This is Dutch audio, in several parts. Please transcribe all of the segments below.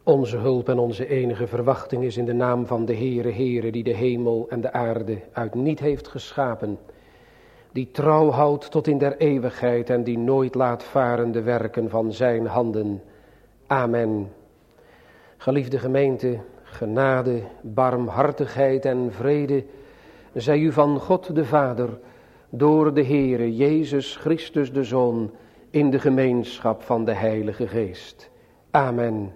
Onze hulp en onze enige verwachting is in de naam van de Heere, die de hemel en de aarde uit niet heeft geschapen. Die trouw houdt tot in der eeuwigheid en die nooit laat varen de werken van zijn handen. Amen. Geliefde gemeente, genade, barmhartigheid en vrede zij u van God de Vader, door de Heere Jezus Christus de Zoon, in de gemeenschap van de Heilige Geest. Amen.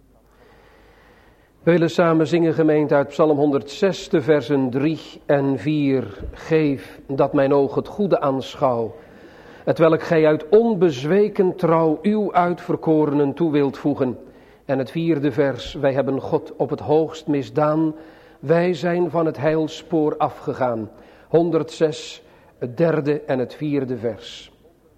We willen samen zingen, gemeente, uit Psalm 106, de versen 3 en 4. Geef dat mijn oog het goede aanschouw, hetwelk gij uit onbezweken trouw uw uitverkorenen toe wilt voegen. En het 4e vers, wij hebben God op het hoogst misdaan, wij zijn van het heilspoor afgegaan. 106, het 3e en het 4e vers.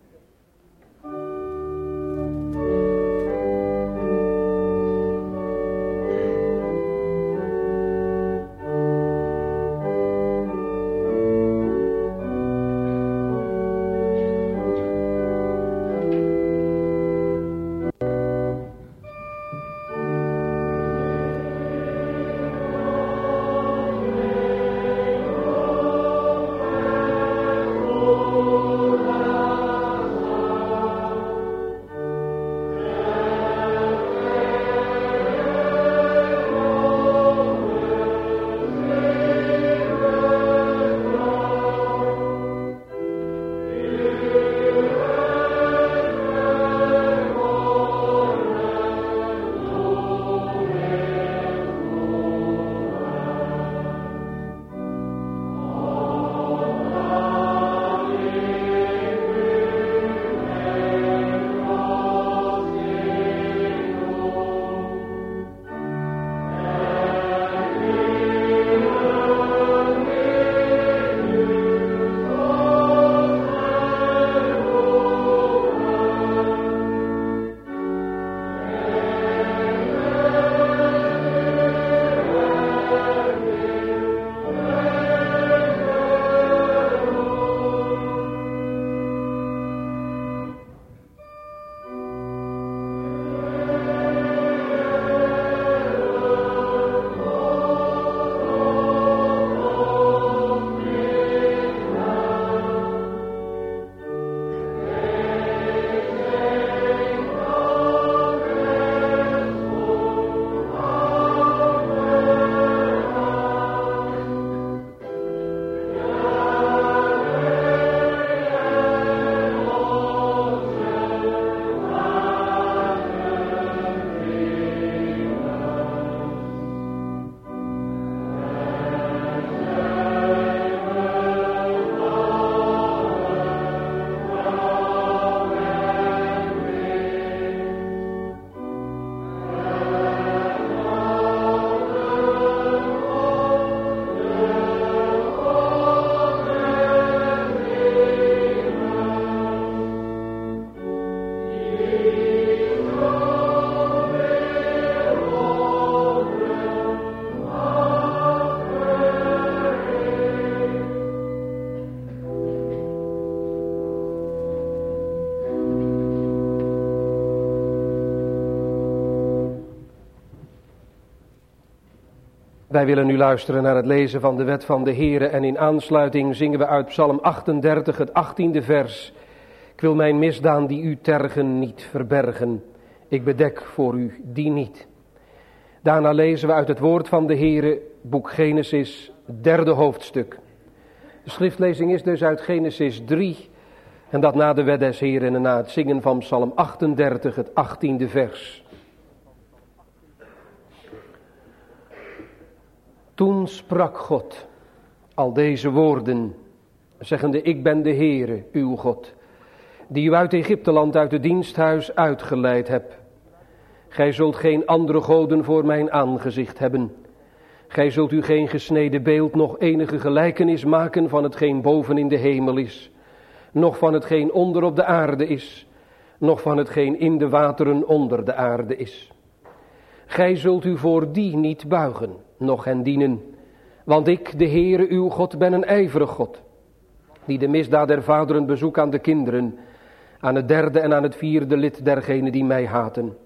Wij willen nu luisteren naar het lezen van de wet van de Heere en in aansluiting zingen we uit Psalm 38, het 18e vers. Ik wil mijn misdaan die u tergen niet verbergen, ik bedek voor u die niet. Daarna lezen we uit het woord van de Heere, boek Genesis, 3e hoofdstuk. De schriftlezing is dus uit Genesis 3 en dat na de wet des Heeren en na het zingen van Psalm 38, het 18e vers. Toen sprak God al deze woorden, zeggende, ik ben de Heere, uw God, die u uit Egypteland, uit het diensthuis uitgeleid heb. Gij zult geen andere goden voor mijn aangezicht hebben. Gij zult u geen gesneden beeld, nog enige gelijkenis maken van hetgeen boven in de hemel is, noch van hetgeen onder op de aarde is, noch van hetgeen in de wateren onder de aarde is. Gij zult u voor die niet buigen, noch hen dienen, want ik, de Heere uw God, ben een ijverig God, die de misdaad der vaderen bezoekt aan de kinderen, aan het 3e en aan het 4e lid dergenen die mij haten,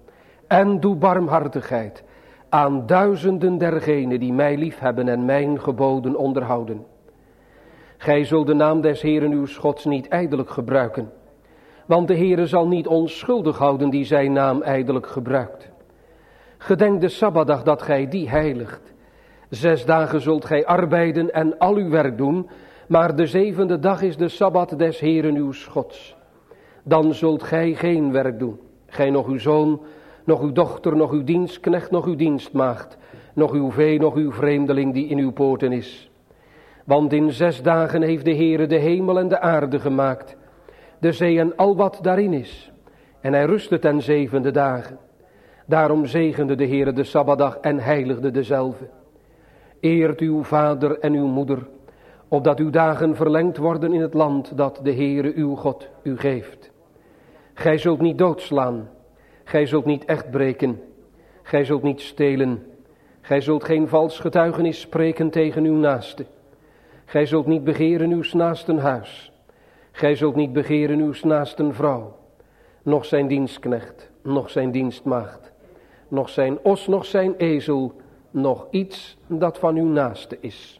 En doe barmhartigheid aan duizenden dergenen die mij liefhebben en mijn geboden onderhouden. Gij zult de naam des Heeren uw Gods niet ijdelijk gebruiken, want de Heere zal niet onschuldig houden die zijn naam ijdelijk gebruikt. Gedenk de Sabbatdag dat gij die heiligt. 6 dagen zult gij arbeiden en al uw werk doen, maar de 7e dag is de Sabbat des Heeren uw Gods. Dan zult gij geen werk doen, gij nog uw zoon, nog uw dochter, nog uw dienstknecht, nog uw dienstmaagd, nog uw vee, nog uw vreemdeling die in uw poorten is. Want in 6 dagen heeft de Heere de hemel en de aarde gemaakt, de zee en al wat daarin is. En hij rustte ten 7e dagen. Daarom zegende de Heere de Sabbatdag en heiligde dezelve. Eert uw vader en uw moeder, opdat uw dagen verlengd worden in het land dat de Heere uw God u geeft. Gij zult niet doodslaan, gij zult niet echt breken, gij zult niet stelen, gij zult geen vals getuigenis spreken tegen uw naaste. Gij zult niet begeren uw naasten huis, gij zult niet begeren uw naasten vrouw, noch zijn dienstknecht, noch zijn dienstmaagd, noch zijn os, noch zijn ezel, nog iets dat van uw naaste is.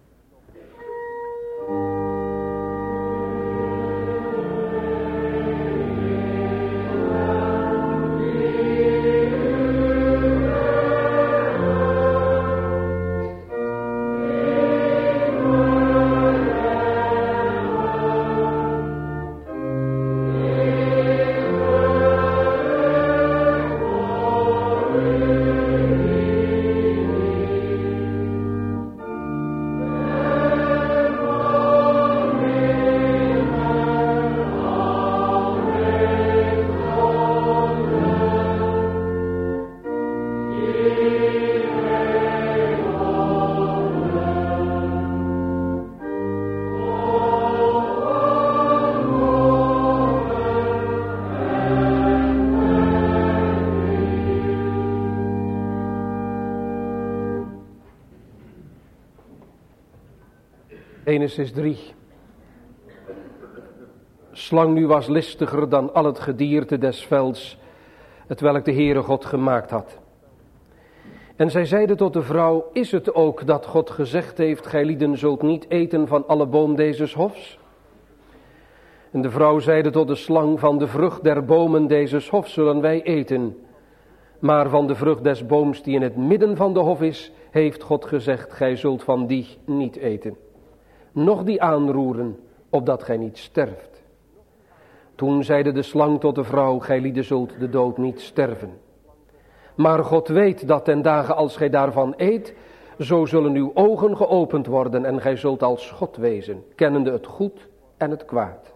Genesis 3. Slang nu was listiger dan al het gedierte des velds, hetwelk de Heere God gemaakt had. En zij zeide tot de vrouw, is het ook dat God gezegd heeft, gij lieden zult niet eten van alle boom dezes hofs? En de vrouw zeide tot de slang, van de vrucht der bomen dezes hofs zullen wij eten. Maar van de vrucht des booms die in het midden van de hof is, heeft God gezegd, gij zult van die niet eten. Noch die aanroeren, opdat gij niet sterft. Toen zeide de slang tot de vrouw, gij lieden zult de dood niet sterven. Maar God weet dat ten dagen als gij daarvan eet, zo zullen uw ogen geopend worden en gij zult als God wezen, kennende het goed en het kwaad.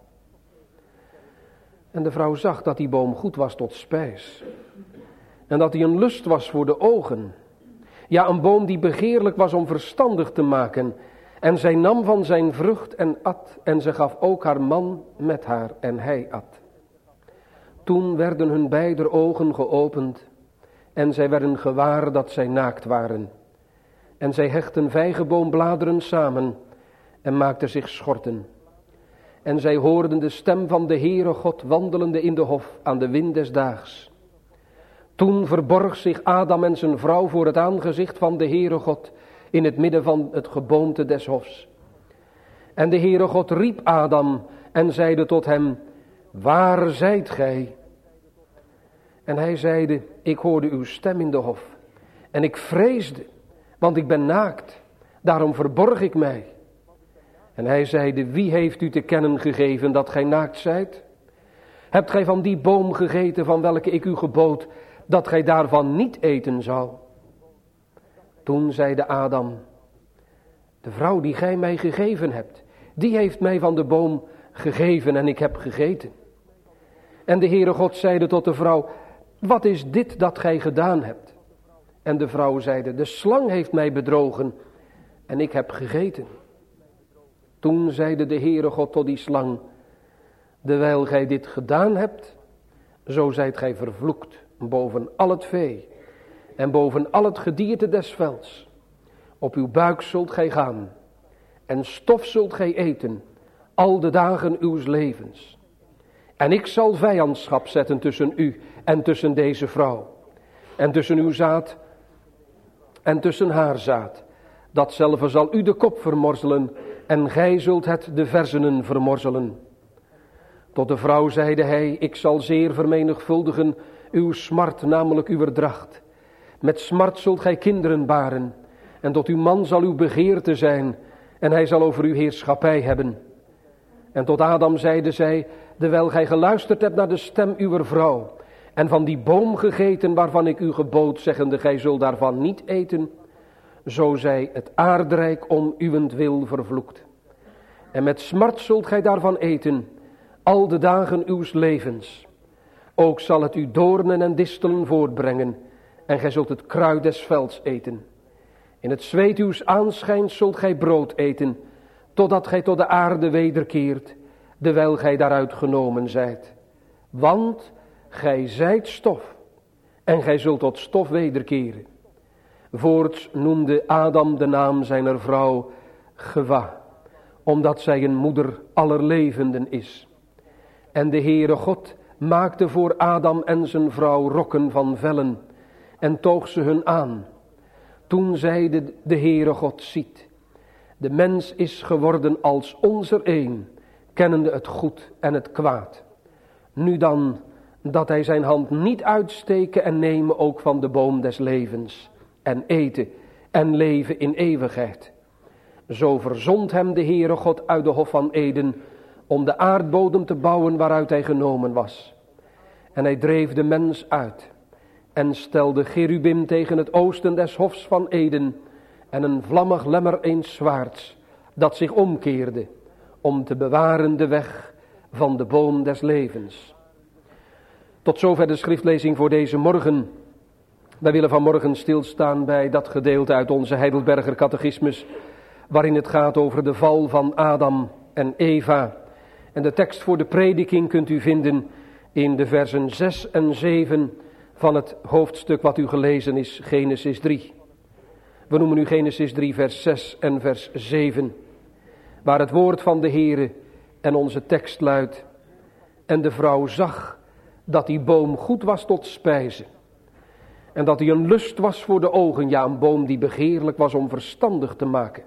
En de vrouw zag dat die boom goed was tot spijs. En dat hij een lust was voor de ogen. Ja, een boom die begeerlijk was om verstandig te maken. En zij nam van zijn vrucht en at, en ze gaf ook haar man met haar, en hij at. Toen werden hun beider ogen geopend, en zij werden gewaar dat zij naakt waren. En zij hechtten vijgenboombladeren samen, en maakten zich schorten. En zij hoorden de stem van de Heere God wandelende in de hof aan de wind des daags. Toen verborg zich Adam en zijn vrouw voor het aangezicht van de Heere God, in het midden van het geboomte des hofs. En de Heere God riep Adam en zeide tot hem, waar zijt gij? En hij zeide, ik hoorde uw stem in de hof. En ik vreesde, want ik ben naakt, daarom verborg ik mij. En hij zeide, wie heeft u te kennen gegeven dat gij naakt zijt? Hebt gij van die boom gegeten van welke ik u gebood, dat gij daarvan niet eten zou? Toen zeide Adam, de vrouw die gij mij gegeven hebt, die heeft mij van de boom gegeven en ik heb gegeten. En de Heere God zeide tot de vrouw, wat is dit dat gij gedaan hebt? En de vrouw zeide, de slang heeft mij bedrogen en ik heb gegeten. Toen zeide de Heere God tot die slang, dewijl gij dit gedaan hebt, zo zijt gij vervloekt boven al het vee en boven al het gedierte des velds. Op uw buik zult gij gaan en stof zult gij eten al de dagen uws levens. En ik zal vijandschap zetten tussen u en tussen deze vrouw en tussen uw zaad en tussen haar zaad. Datzelfde zal u de kop vermorzelen en gij zult het de verzenen vermorzelen. Tot de vrouw zeide hij, ik zal zeer vermenigvuldigen uw smart, namelijk uw dracht. Met smart zult gij kinderen baren en tot uw man zal uw begeerte zijn en hij zal over uw heerschappij hebben. En tot Adam zeide zij, terwijl gij geluisterd hebt naar de stem uwer vrouw en van die boom gegeten waarvan ik u gebood, zeggende gij zult daarvan niet eten, zo zij het aardrijk om uwentwil vervloekt. En met smart zult gij daarvan eten, al de dagen uws levens. Ook zal het u doornen en distelen voortbrengen, en gij zult het kruid des velds eten. In het zweet uws aanschijns zult gij brood eten, totdat gij tot de aarde wederkeert, terwijl gij daaruit genomen zijt. Want gij zijt stof, en gij zult tot stof wederkeren. Voorts noemde Adam de naam zijner vrouw Gewa, omdat zij een moeder aller levenden is. En de Heere God maakte voor Adam en zijn vrouw rokken van vellen en toog ze hun aan. Toen zeide de Heere God, ziet, de mens is geworden als onzer een, kennende het goed en het kwaad. Nu dan, dat hij zijn hand niet uitsteken en nemen ook van de boom des levens, en eten en leven in eeuwigheid. Zo verzond hem de Heere God uit de hof van Eden, om de aardbodem te bouwen waaruit hij genomen was. En hij dreef de mens uit, en stelde cherubim tegen het oosten des hofs van Eden, en een vlammig lemmer eens zwaards, dat zich omkeerde, om te bewaren de weg van de boom des levens. Tot zover de schriftlezing voor deze morgen. Wij willen vanmorgen stilstaan bij dat gedeelte uit onze Heidelberger catechismus, waarin het gaat over de val van Adam en Eva. En de tekst voor de prediking kunt u vinden in de versen 6 en 7 van het hoofdstuk wat u gelezen is, Genesis 3. We noemen nu Genesis 3 vers 6 en vers 7, waar het woord van de Heere en onze tekst luidt: en de vrouw zag dat die boom goed was tot spijze, en dat hij een lust was voor de ogen, ja, een boom die begeerlijk was om verstandig te maken.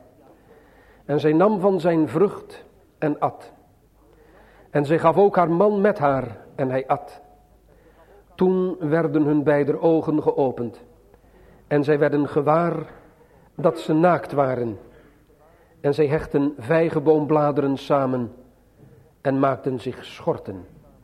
En zij nam van zijn vrucht en at. En zij gaf ook haar man met haar, en hij at. Toen werden hun beider ogen geopend, en zij werden gewaar dat ze naakt waren. En zij hechten vijgenboombladeren samen en maakten zich schorten.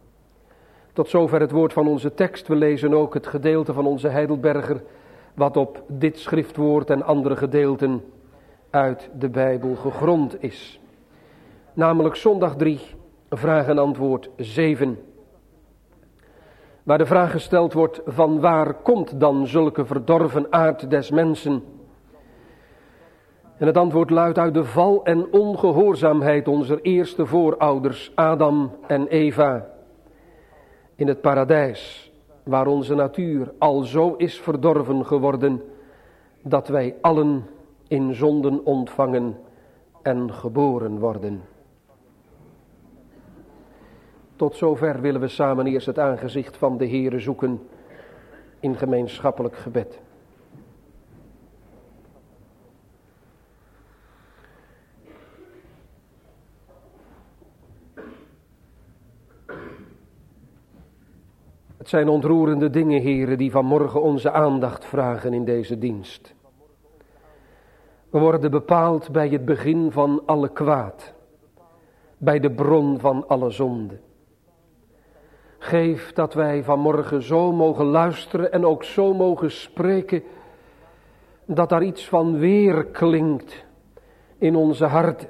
Tot zover het woord van onze tekst. We lezen ook het gedeelte van onze Heidelberger, wat op dit schriftwoord en andere gedeelten uit de Bijbel gegrond is. Namelijk zondag 3, vraag en antwoord 7. Waar de vraag gesteld wordt: van waar komt dan zulke verdorven aard des mensen? En het antwoord luidt: uit de val en ongehoorzaamheid onze eerste voorouders Adam en Eva in het paradijs, waar onze natuur al zo is verdorven geworden dat wij allen in zonden ontvangen en geboren worden. Tot zover willen we samen eerst het aangezicht van de Heere zoeken in gemeenschappelijk gebed. Het zijn ontroerende dingen, Heere, die vanmorgen onze aandacht vragen in deze dienst. We worden bepaald bij het begin van alle kwaad, bij de bron van alle zonde. Geef dat wij vanmorgen zo mogen luisteren en ook zo mogen spreken, dat daar iets van weer klinkt in onze harten.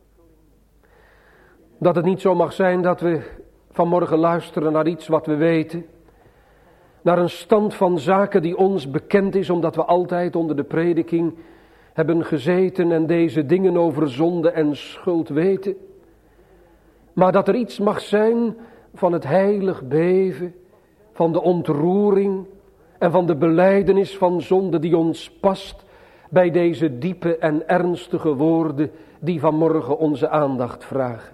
Dat het niet zo mag zijn dat we vanmorgen luisteren naar iets wat we weten, naar een stand van zaken die ons bekend is, omdat we altijd onder de prediking hebben gezeten en deze dingen over zonde en schuld weten. Maar dat er iets mag zijn van het heilig beven, van de ontroering en van de belijdenis van zonde die ons past bij deze diepe en ernstige woorden die vanmorgen onze aandacht vragen.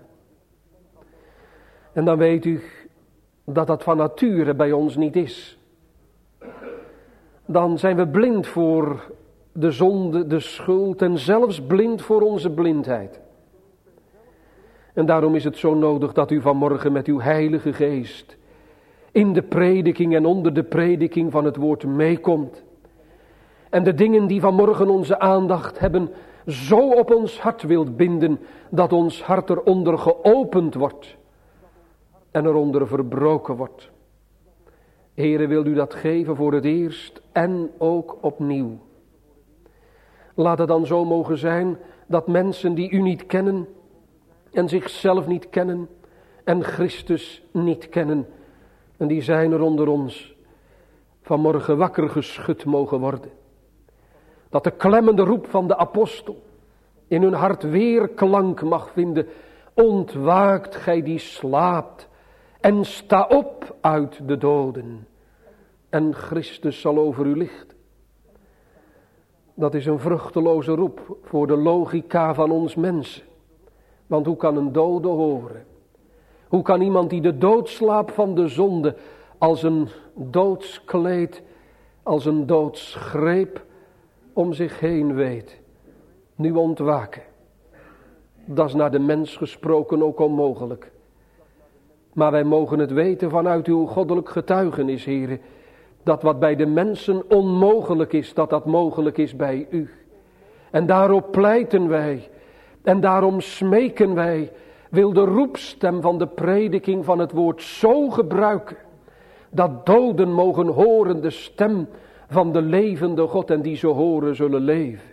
En dan weet u dat dat van nature bij ons niet is. dan zijn we blind voor de zonde, de schuld en zelfs blind voor onze blindheid. En daarom is het zo nodig dat u vanmorgen met uw Heilige Geest in de prediking en onder de prediking van het woord meekomt. En de dingen die vanmorgen onze aandacht hebben zo op ons hart wilt binden dat ons hart eronder geopend wordt en eronder verbroken wordt. Heere, wil u dat geven voor het eerst en ook opnieuw. Laat het dan zo mogen zijn dat mensen die u niet kennen en zichzelf niet kennen en Christus niet kennen, en die zijn er onder ons, vanmorgen wakker geschud mogen worden. Dat de klemmende roep van de apostel in hun hart weerklank mag vinden. Ontwaakt gij die slaapt en sta op uit de doden. En Christus zal over u lichten. Dat is een vruchteloze roep voor de logica van ons mensen. Want hoe kan een dode horen? Hoe kan iemand die de doodslaap van de zonde als een doodskleed, als een doodsgreep om zich heen weet, nu ontwaken? Dat is naar de mens gesproken ook onmogelijk. Maar wij mogen het weten vanuit uw goddelijk getuigenis, Heere, dat wat bij de mensen onmogelijk is, dat dat mogelijk is bij u. En daarop pleiten wij en daarom smeken wij, wil de roepstem van de prediking van het woord zo gebruiken, dat doden mogen horen de stem van de levende God en die ze horen zullen leven.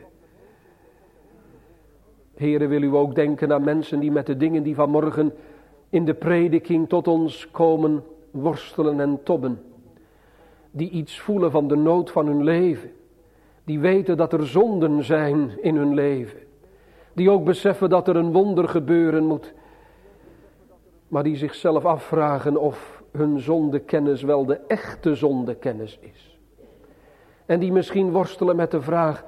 Heere, wil u ook denken aan mensen die met de dingen die vanmorgen in de prediking tot ons komen worstelen en tobben. Die iets voelen van de nood van hun leven. Die weten dat er zonden zijn in hun leven. Die ook beseffen dat er een wonder gebeuren moet. Maar die zichzelf afvragen of hun zondekennis wel de echte zondekennis is. En die misschien worstelen met de vraag: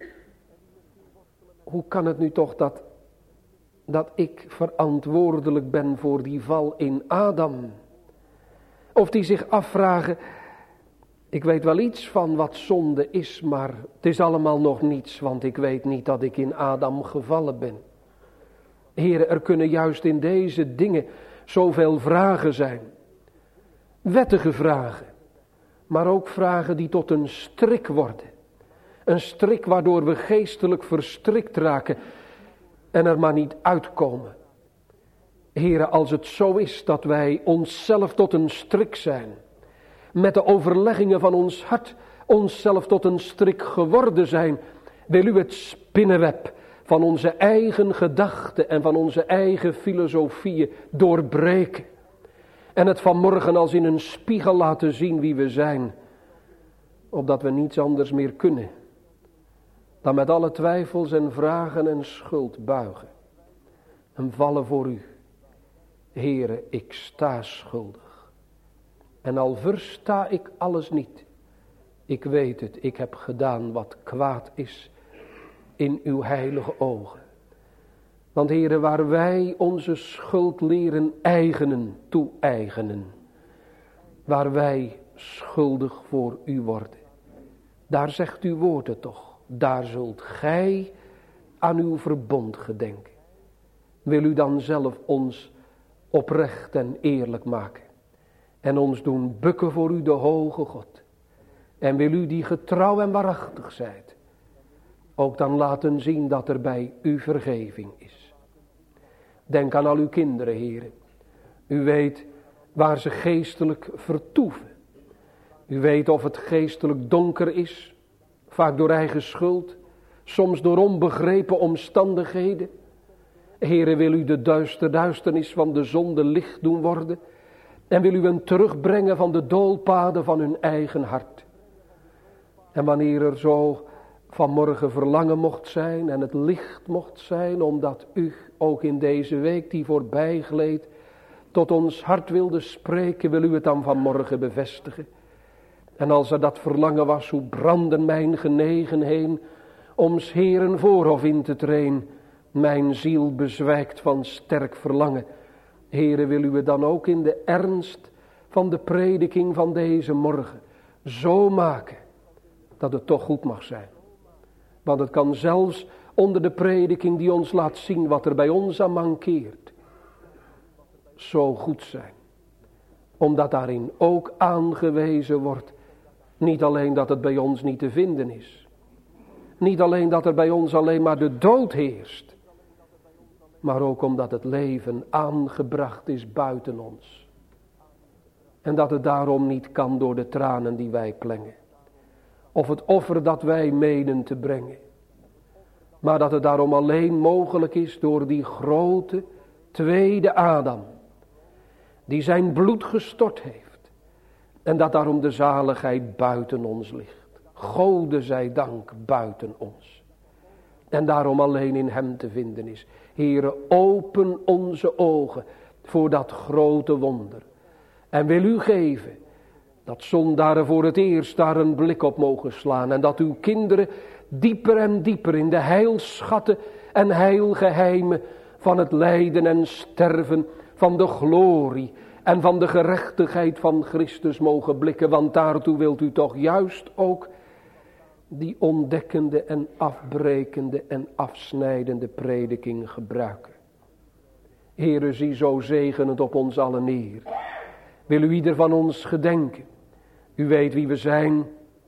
hoe kan het nu toch dat ik verantwoordelijk ben voor die val in Adam? Of die zich afvragen: ik weet wel iets van wat zonde is, maar het is allemaal nog niets, want ik weet niet dat ik in Adam gevallen ben. Heere, er kunnen juist in deze dingen zoveel vragen zijn. Wettige vragen, maar ook vragen die tot een strik worden. Een strik waardoor we geestelijk verstrikt raken en er maar niet uitkomen. Heere, als het zo is dat wij onszelf tot een strik zijn, met de overleggingen van ons hart onszelf tot een strik geworden zijn, wil u het spinnenweb van onze eigen gedachten en van onze eigen filosofieën doorbreken. En het vanmorgen als in een spiegel laten zien wie we zijn, opdat we niets anders meer kunnen dan met alle twijfels en vragen en schuld buigen en vallen voor u. Heere, ik sta schuldig. En al versta ik alles niet, ik weet het, ik heb gedaan wat kwaad is in uw heilige ogen. Want Heere, waar wij onze schuld leren eigenen, toe-eigenen, waar wij schuldig voor u worden, daar zegt uw woord het toch, daar zult gij aan uw verbond gedenken. Wil u dan zelf ons oprecht en eerlijk maken en ons doen bukken voor u, de hoge God. En wil u die getrouw en waarachtig zijt, ook dan laten zien dat er bij u vergeving is. Denk aan al uw kinderen, heren. U weet waar ze geestelijk vertoeven. U weet of het geestelijk donker is, vaak door eigen schuld, soms door onbegrepen omstandigheden. Heere, wil u de duisternis van de zonde licht doen worden en wil u hen terugbrengen van de doolpaden van hun eigen hart. En wanneer er zo vanmorgen verlangen mocht zijn en het licht mocht zijn, omdat u ook in deze week die voorbij gleed tot ons hart wilde spreken, wil u het dan vanmorgen bevestigen. En als er dat verlangen was, hoe brandden mijn genegenheden om 's Heeren voorhof in te treden, mijn ziel bezwijkt van sterk verlangen. Heere, wil u het dan ook in de ernst van de prediking van deze morgen zo maken dat het toch goed mag zijn. Want het kan zelfs onder de prediking die ons laat zien wat er bij ons aan mankeert, zo goed zijn. Omdat daarin ook aangewezen wordt, niet alleen dat het bij ons niet te vinden is. Niet alleen dat er bij ons alleen maar de dood heerst. Maar ook omdat het leven aangebracht is buiten ons. En dat het daarom niet kan door de tranen die wij plengen. Of het offer dat wij menen te brengen. Maar dat het daarom alleen mogelijk is door die grote tweede Adam. Die zijn bloed gestort heeft. En dat daarom de zaligheid buiten ons ligt. Gode zij dank buiten ons. En daarom alleen in hem te vinden is. Heere, open onze ogen voor dat grote wonder. En wil u geven dat zondaren voor het eerst daar een blik op mogen slaan. En dat uw kinderen dieper en dieper in de heilschatten en heilgeheimen van het lijden en sterven, van de glorie en van de gerechtigheid van Christus mogen blikken. Want daartoe wilt u toch juist ook die ontdekkende en afbrekende en afsnijdende prediking gebruiken. Heere, zie zo zegenend op ons allen neer. Wil u ieder van ons gedenken. U weet wie we zijn.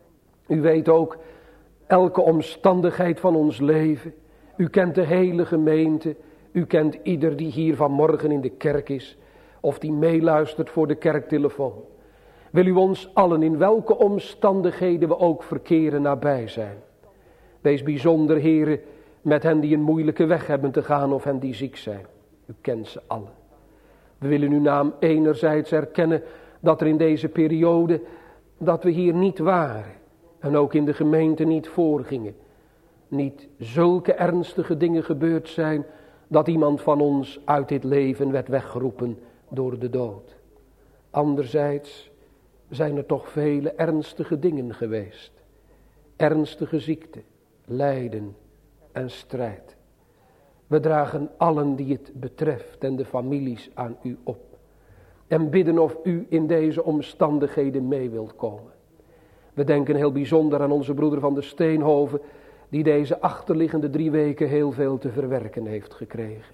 U weet ook elke omstandigheid van ons leven. U kent de hele gemeente. U kent ieder die hier vanmorgen in de kerk is. Of die meeluistert voor de kerktelefoon. Wil u ons allen in welke omstandigheden we ook verkeren nabij zijn. Wees bijzonder, Heere, met hen die een moeilijke weg hebben te gaan of hen die ziek zijn. U kent ze allen. We willen uw naam enerzijds erkennen dat er in deze periode, dat we hier niet waren. En ook in de gemeente niet voorgingen. Niet zulke ernstige dingen gebeurd zijn dat iemand van ons uit dit leven werd weggeroepen door de dood. Anderzijds zijn er toch vele ernstige dingen geweest. Ernstige ziekte, lijden en strijd. We dragen allen die het betreft en de families aan u op. En bidden of u in deze omstandigheden mee wilt komen. We denken heel bijzonder aan onze broeder van de Steenhoven, die deze achterliggende 3 weken heel veel te verwerken heeft gekregen.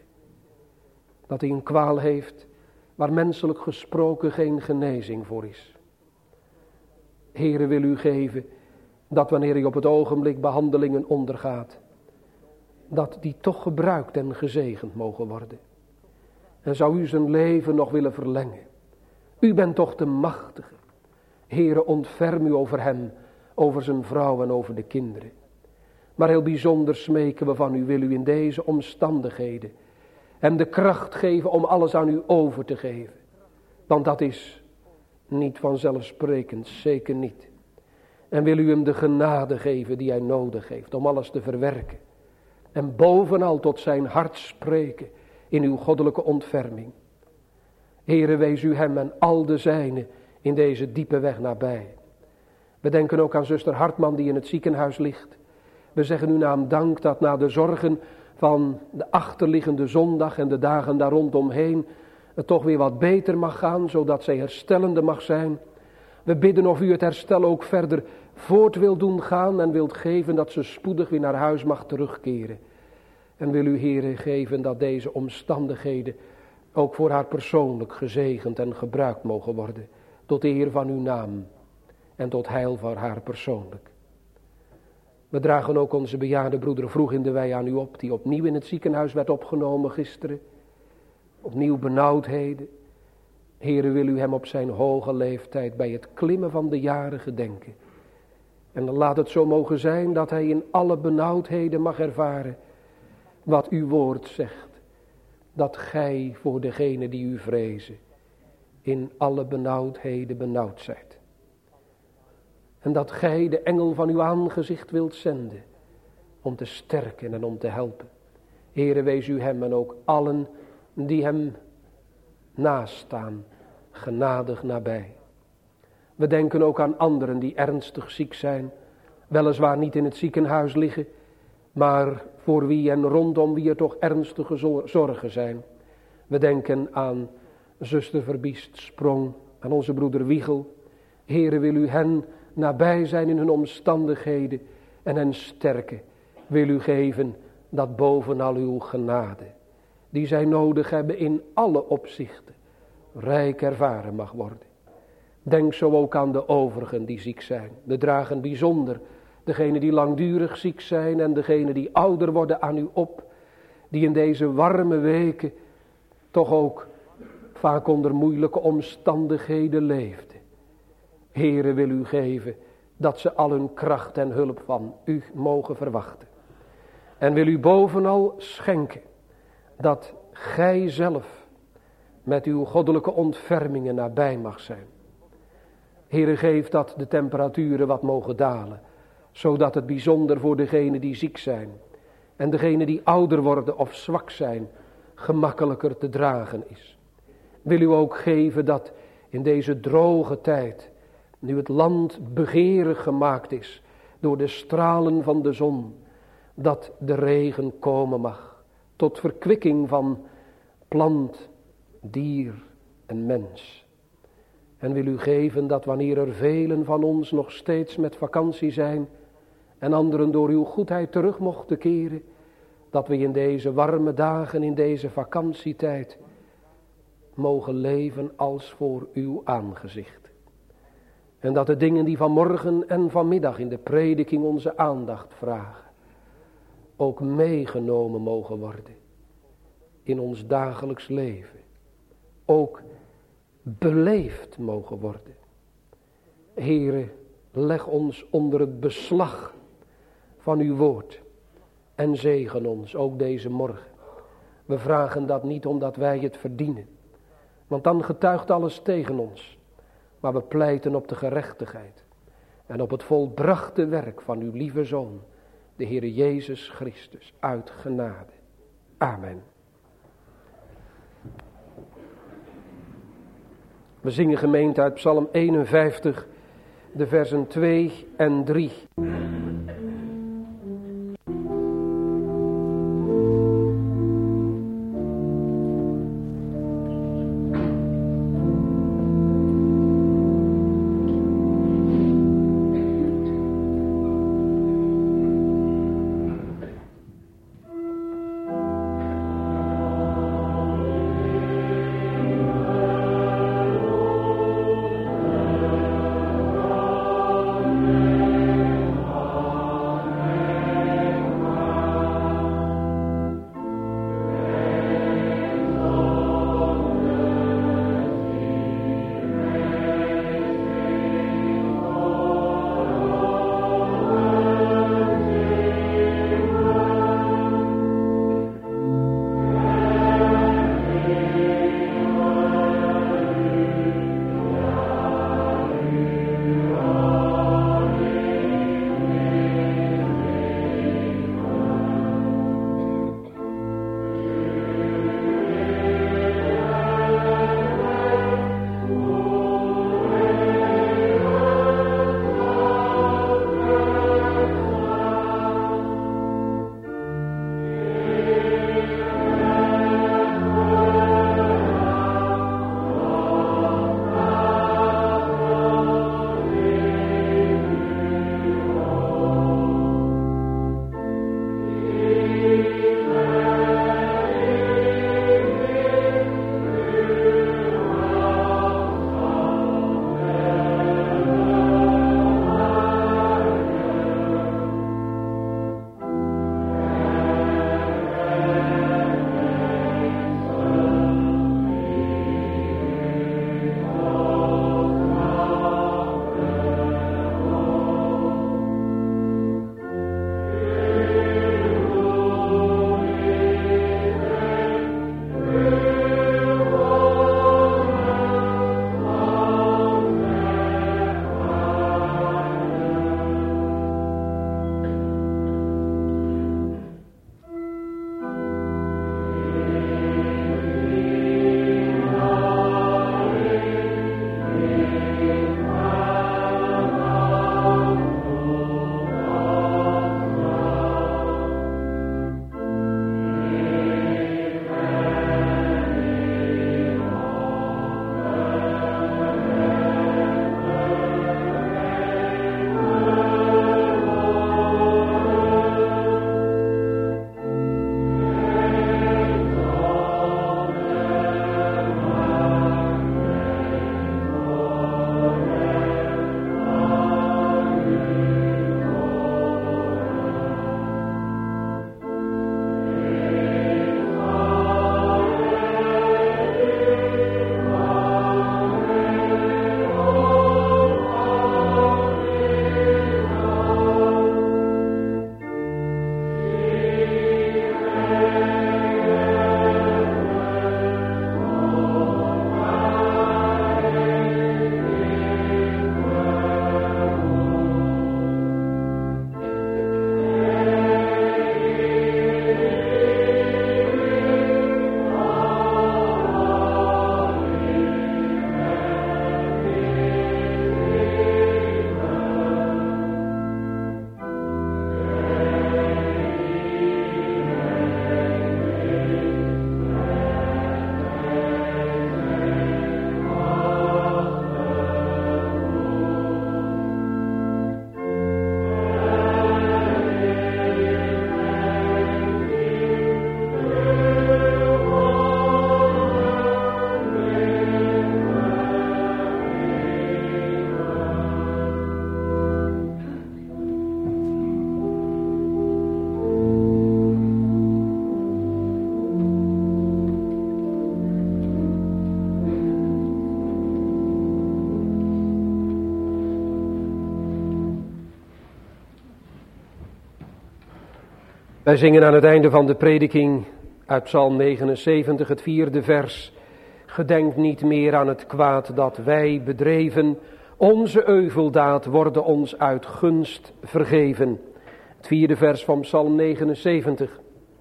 Dat hij een kwaal heeft waar menselijk gesproken geen genezing voor is. Heere, wil u geven dat wanneer hij op het ogenblik behandelingen ondergaat, dat die toch gebruikt en gezegend mogen worden. En zou u zijn leven nog willen verlengen. U bent toch de machtige. Heere, ontferm u over hem, over zijn vrouw en over de kinderen. Maar heel bijzonder smeken we van u, wil u in deze omstandigheden hem de kracht geven om alles aan u over te geven. Want dat is niet vanzelfsprekend, zeker niet. En wil u hem de genade geven die hij nodig heeft om alles te verwerken. En bovenal tot zijn hart spreken in uw goddelijke ontferming. Heere, wees u hem en al de zijnen in deze diepe weg nabij. We denken ook aan zuster Hartman die in het ziekenhuis ligt. We zeggen uw naam dank dat na de zorgen van de achterliggende zondag en de dagen daar rondomheen het toch weer wat beter mag gaan, zodat zij herstellende mag zijn. We bidden of u het herstel ook verder voort wilt doen gaan en wilt geven dat ze spoedig weer naar huis mag terugkeren. En wil u, Heere, geven dat deze omstandigheden ook voor haar persoonlijk gezegend en gebruikt mogen worden. Tot eer van uw naam en tot heil van haar persoonlijk. We dragen ook onze bejaarde broeder vroeg in de wei aan u op, die opnieuw in het ziekenhuis werd opgenomen gisteren. Opnieuw benauwdheden. Heere, wil u hem op zijn hoge leeftijd bij het klimmen van de jaren gedenken. En dan laat het zo mogen zijn dat hij in alle benauwdheden mag ervaren wat uw woord zegt. Dat gij voor degene die u vrezen in alle benauwdheden benauwd zijt. En dat gij de engel van uw aangezicht wilt zenden om te sterken en om te helpen. Heere, wees u hem en ook allen die hem nastaan genadig nabij. We denken ook aan anderen die ernstig ziek zijn, weliswaar niet in het ziekenhuis liggen, maar voor wie en rondom wie er toch ernstige zorgen zijn. We denken aan zuster Verbiest Sprong, aan onze broeder Wiegel. Heere, wil u hen nabij zijn in hun omstandigheden en hen sterken, wil u geven dat bovenal uw genade, die zij nodig hebben in alle opzichten, rijk ervaren mag worden. Denk zo ook aan de overigen die ziek zijn. We dragen bijzonder degenen die langdurig ziek zijn en degenen die ouder worden aan u op, die in deze warme weken toch ook vaak onder moeilijke omstandigheden leefden. Heere, wil u geven dat ze al hun kracht en hulp van u mogen verwachten. En wil u bovenal schenken dat gij zelf met uw goddelijke ontfermingen nabij mag zijn. Heere, geef dat de temperaturen wat mogen dalen, zodat het bijzonder voor degenen die ziek zijn en degenen die ouder worden of zwak zijn, gemakkelijker te dragen is. Wil u ook geven dat in deze droge tijd, nu het land begeerig gemaakt is door de stralen van de zon, dat de regen komen mag, tot verkwikking van plant, dier en mens. En wil u geven dat wanneer er velen van ons nog steeds met vakantie zijn en anderen door uw goedheid terug mochten keren, dat we in deze warme dagen, in deze vakantietijd, mogen leven als voor uw aangezicht. En dat de dingen die vanmorgen en vanmiddag in de prediking onze aandacht vragen, ook meegenomen mogen worden in ons dagelijks leven. Ook beleefd mogen worden. Heere, leg ons onder het beslag van uw woord en zegen ons ook deze morgen. We vragen dat niet omdat wij het verdienen, want dan getuigt alles tegen ons. Maar we pleiten op de gerechtigheid en op het volbrachte werk van uw lieve Zoon, de Heere Jezus Christus, uit genade. Amen. We zingen gemeente uit Psalm 51, de versen 2 en 3. Wij zingen aan het einde van de prediking uit Psalm 79, het 4e vers. Gedenk niet meer aan het kwaad dat wij bedreven. Onze euveldaad worden ons uit gunst vergeven. Het 4e vers van Psalm 79.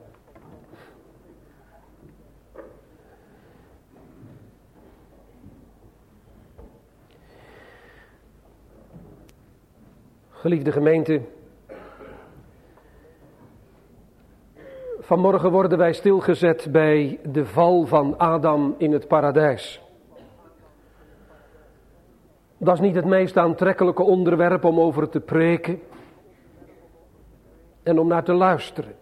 Geliefde gemeente, vanmorgen worden wij stilgezet bij de val van Adam in het paradijs. Dat is niet het meest aantrekkelijke onderwerp om over te preken en om naar te luisteren.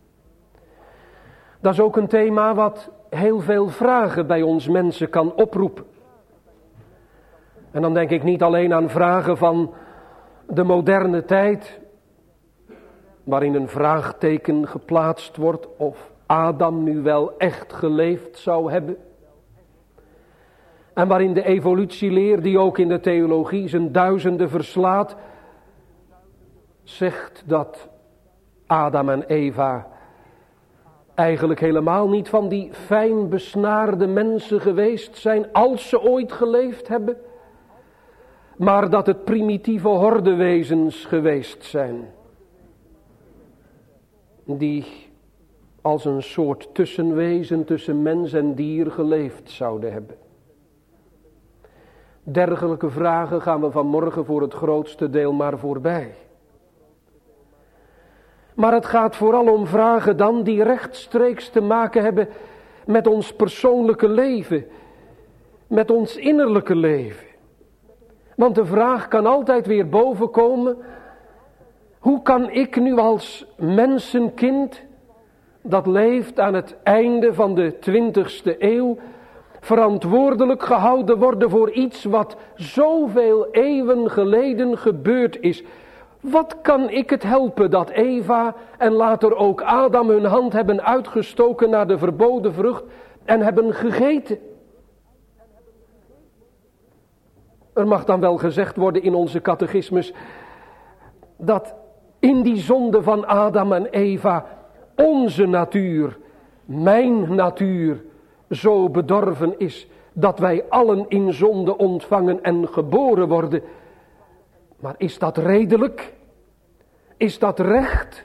Dat is ook een thema wat heel veel vragen bij ons mensen kan oproepen. En dan denk ik niet alleen aan vragen van de moderne tijd, waarin een vraagteken geplaatst wordt of Adam nu wel echt geleefd zou hebben. En waarin de evolutieleer, die ook in de theologie zijn duizenden verslaat, zegt dat Adam en Eva eigenlijk helemaal niet van die fijn besnaarde mensen geweest zijn als ze ooit geleefd hebben, maar dat het primitieve hordewezens geweest zijn, die als een soort tussenwezen tussen mens en dier geleefd zouden hebben. Dergelijke vragen gaan we vanmorgen voor het grootste deel maar voorbij. Maar het gaat vooral om vragen dan die rechtstreeks te maken hebben met ons persoonlijke leven, met ons innerlijke leven. Want de vraag kan altijd weer bovenkomen: hoe kan ik nu als mensenkind, dat leeft aan het einde van de 20e eeuw, verantwoordelijk gehouden worden voor iets wat zoveel eeuwen geleden gebeurd is? Wat kan ik het helpen dat Eva en later ook Adam hun hand hebben uitgestoken naar de verboden vrucht en hebben gegeten? Er mag dan wel gezegd worden in onze catechismus dat in die zonde van Adam en Eva onze natuur, mijn natuur, zo bedorven is dat wij allen in zonde ontvangen en geboren worden. Maar is dat redelijk? Is dat recht?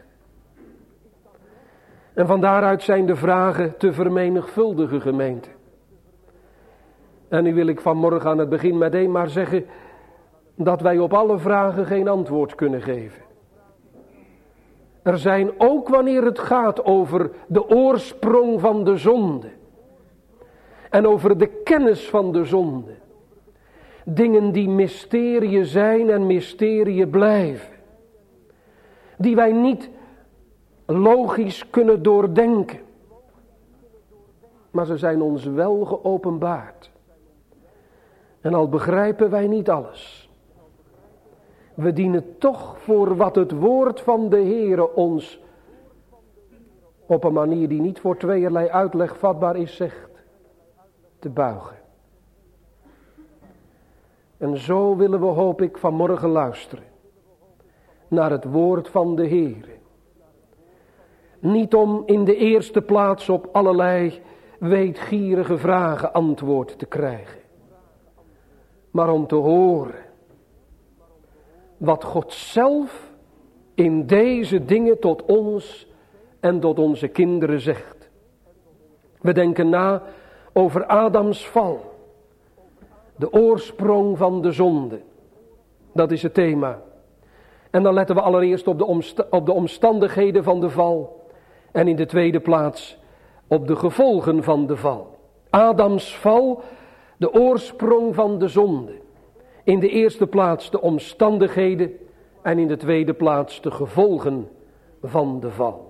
En van daaruit zijn de vragen te vermenigvuldigen, gemeente. En nu wil ik vanmorgen aan het begin meteen maar zeggen dat wij op alle vragen geen antwoord kunnen geven. Er zijn ook, wanneer het gaat over de oorsprong van de zonde en over de kennis van de zonde, dingen die mysterie zijn en mysterie blijven, die wij niet logisch kunnen doordenken, maar ze zijn ons wel geopenbaard. En al begrijpen wij niet alles, we dienen toch voor wat het woord van de Heere ons op een manier die niet voor tweeërlei uitleg vatbaar is zegt, te buigen. En zo willen we, hoop ik, vanmorgen luisteren naar het woord van de Heere. Niet om in de eerste plaats op allerlei weetgierige vragen antwoord te krijgen, maar om te horen wat God zelf in deze dingen tot ons en tot onze kinderen zegt. We denken na over Adams val, de oorsprong van de zonde. Dat is het thema. En dan letten we allereerst op de omstandigheden van de val. En in de tweede plaats op de gevolgen van de val. Adams val, de oorsprong van de zonde. In de eerste plaats de omstandigheden en in de tweede plaats de gevolgen van de val.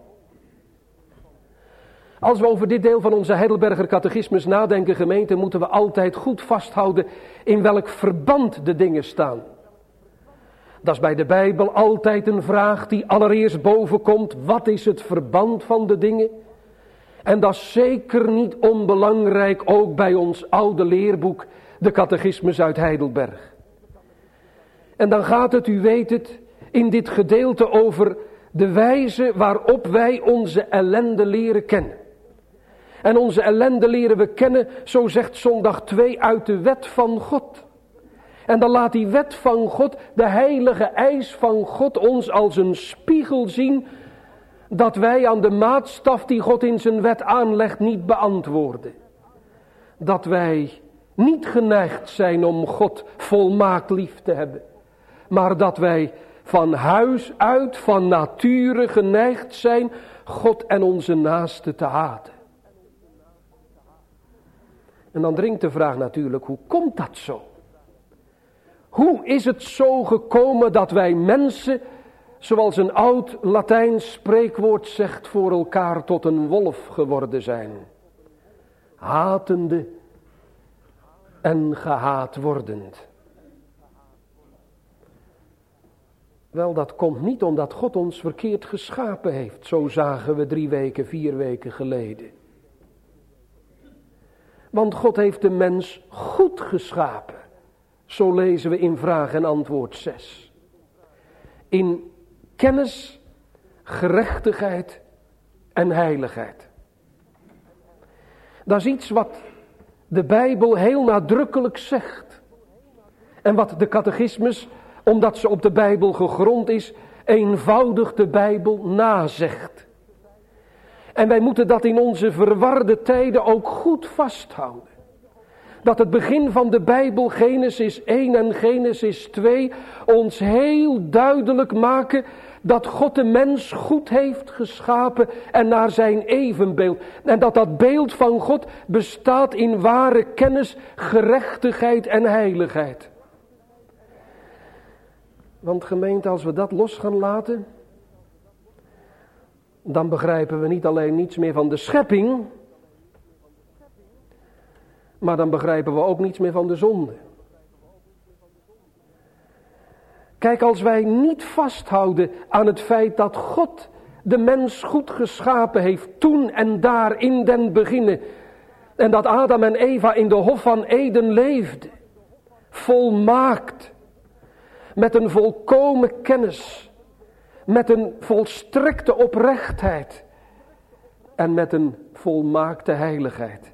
Als we over dit deel van onze Heidelberger catechismus nadenken, gemeente, moeten we altijd goed vasthouden in welk verband de dingen staan. Dat is bij de Bijbel altijd een vraag die allereerst bovenkomt: wat is het verband van de dingen? En dat is zeker niet onbelangrijk ook bij ons oude leerboek, de catechismus uit Heidelberg. En dan gaat het, u weet het, in dit gedeelte over De wijze waarop wij onze ellende leren kennen. En onze ellende leren we kennen, zo zegt zondag 2, uit de wet van God. En dan laat die wet van God, de heilige eis van God, ons als een spiegel zien dat wij aan de maatstaf die God in zijn wet aanlegt niet beantwoorden. Dat wij niet geneigd zijn om God volmaakt lief te hebben. Maar dat wij van huis uit, van nature geneigd zijn God en onze naaste te haten. En dan dringt de vraag natuurlijk, hoe komt dat zo? Hoe is het zo gekomen dat wij mensen, zoals een oud Latijns spreekwoord zegt, voor elkaar tot een wolf geworden zijn? Hatende en gehaat wordend. Wel, dat komt niet omdat God ons verkeerd geschapen heeft. Zo zagen we 3 weken, 4 weken geleden. Want God heeft de mens goed geschapen. Zo lezen we in vraag en antwoord 6. In kennis, gerechtigheid en heiligheid. Dat is iets wat de Bijbel heel nadrukkelijk zegt. En wat de catechismus, omdat ze op de Bijbel gegrond is, eenvoudig de Bijbel nazegt. En wij moeten dat in onze verwarde tijden ook goed vasthouden. Dat het begin van de Bijbel, Genesis 1 en Genesis 2, ons heel duidelijk maken dat God de mens goed heeft geschapen en naar zijn evenbeeld. En dat dat beeld van God bestaat in ware kennis, gerechtigheid en heiligheid. Want gemeente, als we dat los gaan laten, dan begrijpen we niet alleen niets meer van de schepping, maar dan begrijpen we ook niets meer van de zonde. Kijk, als wij niet vasthouden aan het feit dat God de mens goed geschapen heeft, toen en daar in den beginne, en dat Adam en Eva in de Hof van Eden leefden, volmaakt, met een volkomen kennis, met een volstrekte oprechtheid en met een volmaakte heiligheid.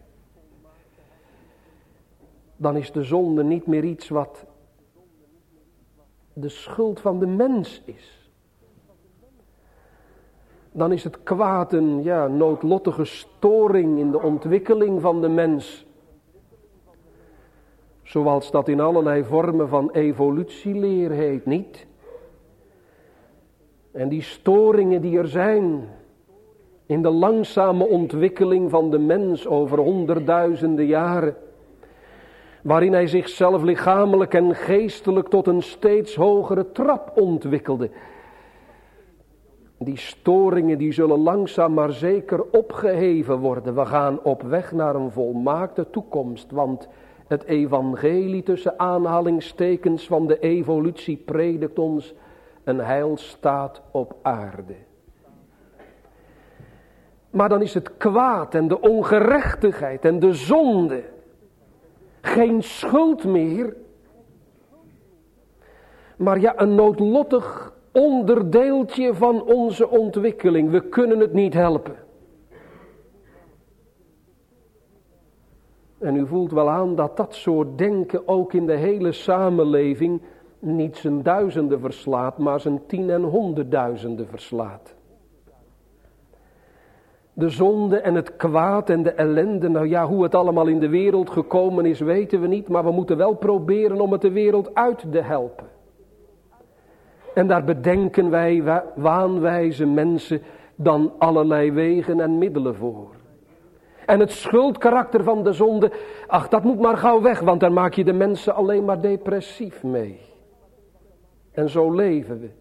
Dan is de zonde niet meer iets wat de schuld van de mens is. Dan is het kwaad een noodlottige storing in de ontwikkeling van de mens. Zoals dat in allerlei vormen van evolutieleer heet, niet? En die storingen die er zijn in de langzame ontwikkeling van de mens over honderdduizenden jaren, waarin hij zichzelf lichamelijk en geestelijk tot een steeds hogere trap ontwikkelde. Die storingen die zullen langzaam maar zeker opgeheven worden. We gaan op weg naar een volmaakte toekomst, want het evangelie tussen aanhalingstekens van de evolutie predikt ons een heilstaat op aarde. Maar dan is het kwaad en de ongerechtigheid en de zonde geen schuld meer, maar een noodlottig onderdeeltje van onze ontwikkeling. We kunnen het niet helpen. En u voelt wel aan dat dat soort denken ook in de hele samenleving niet zijn duizenden verslaat, maar zijn 10 en 100.000 verslaat. De zonde en het kwaad en de ellende, hoe het allemaal in de wereld gekomen is, weten we niet, maar we moeten wel proberen om het de wereld uit te helpen. En daar bedenken wij waanwijze mensen dan allerlei wegen en middelen voor. En het schuldkarakter van de zonde, dat moet maar gauw weg, want daar maak je de mensen alleen maar depressief mee. En zo leven we.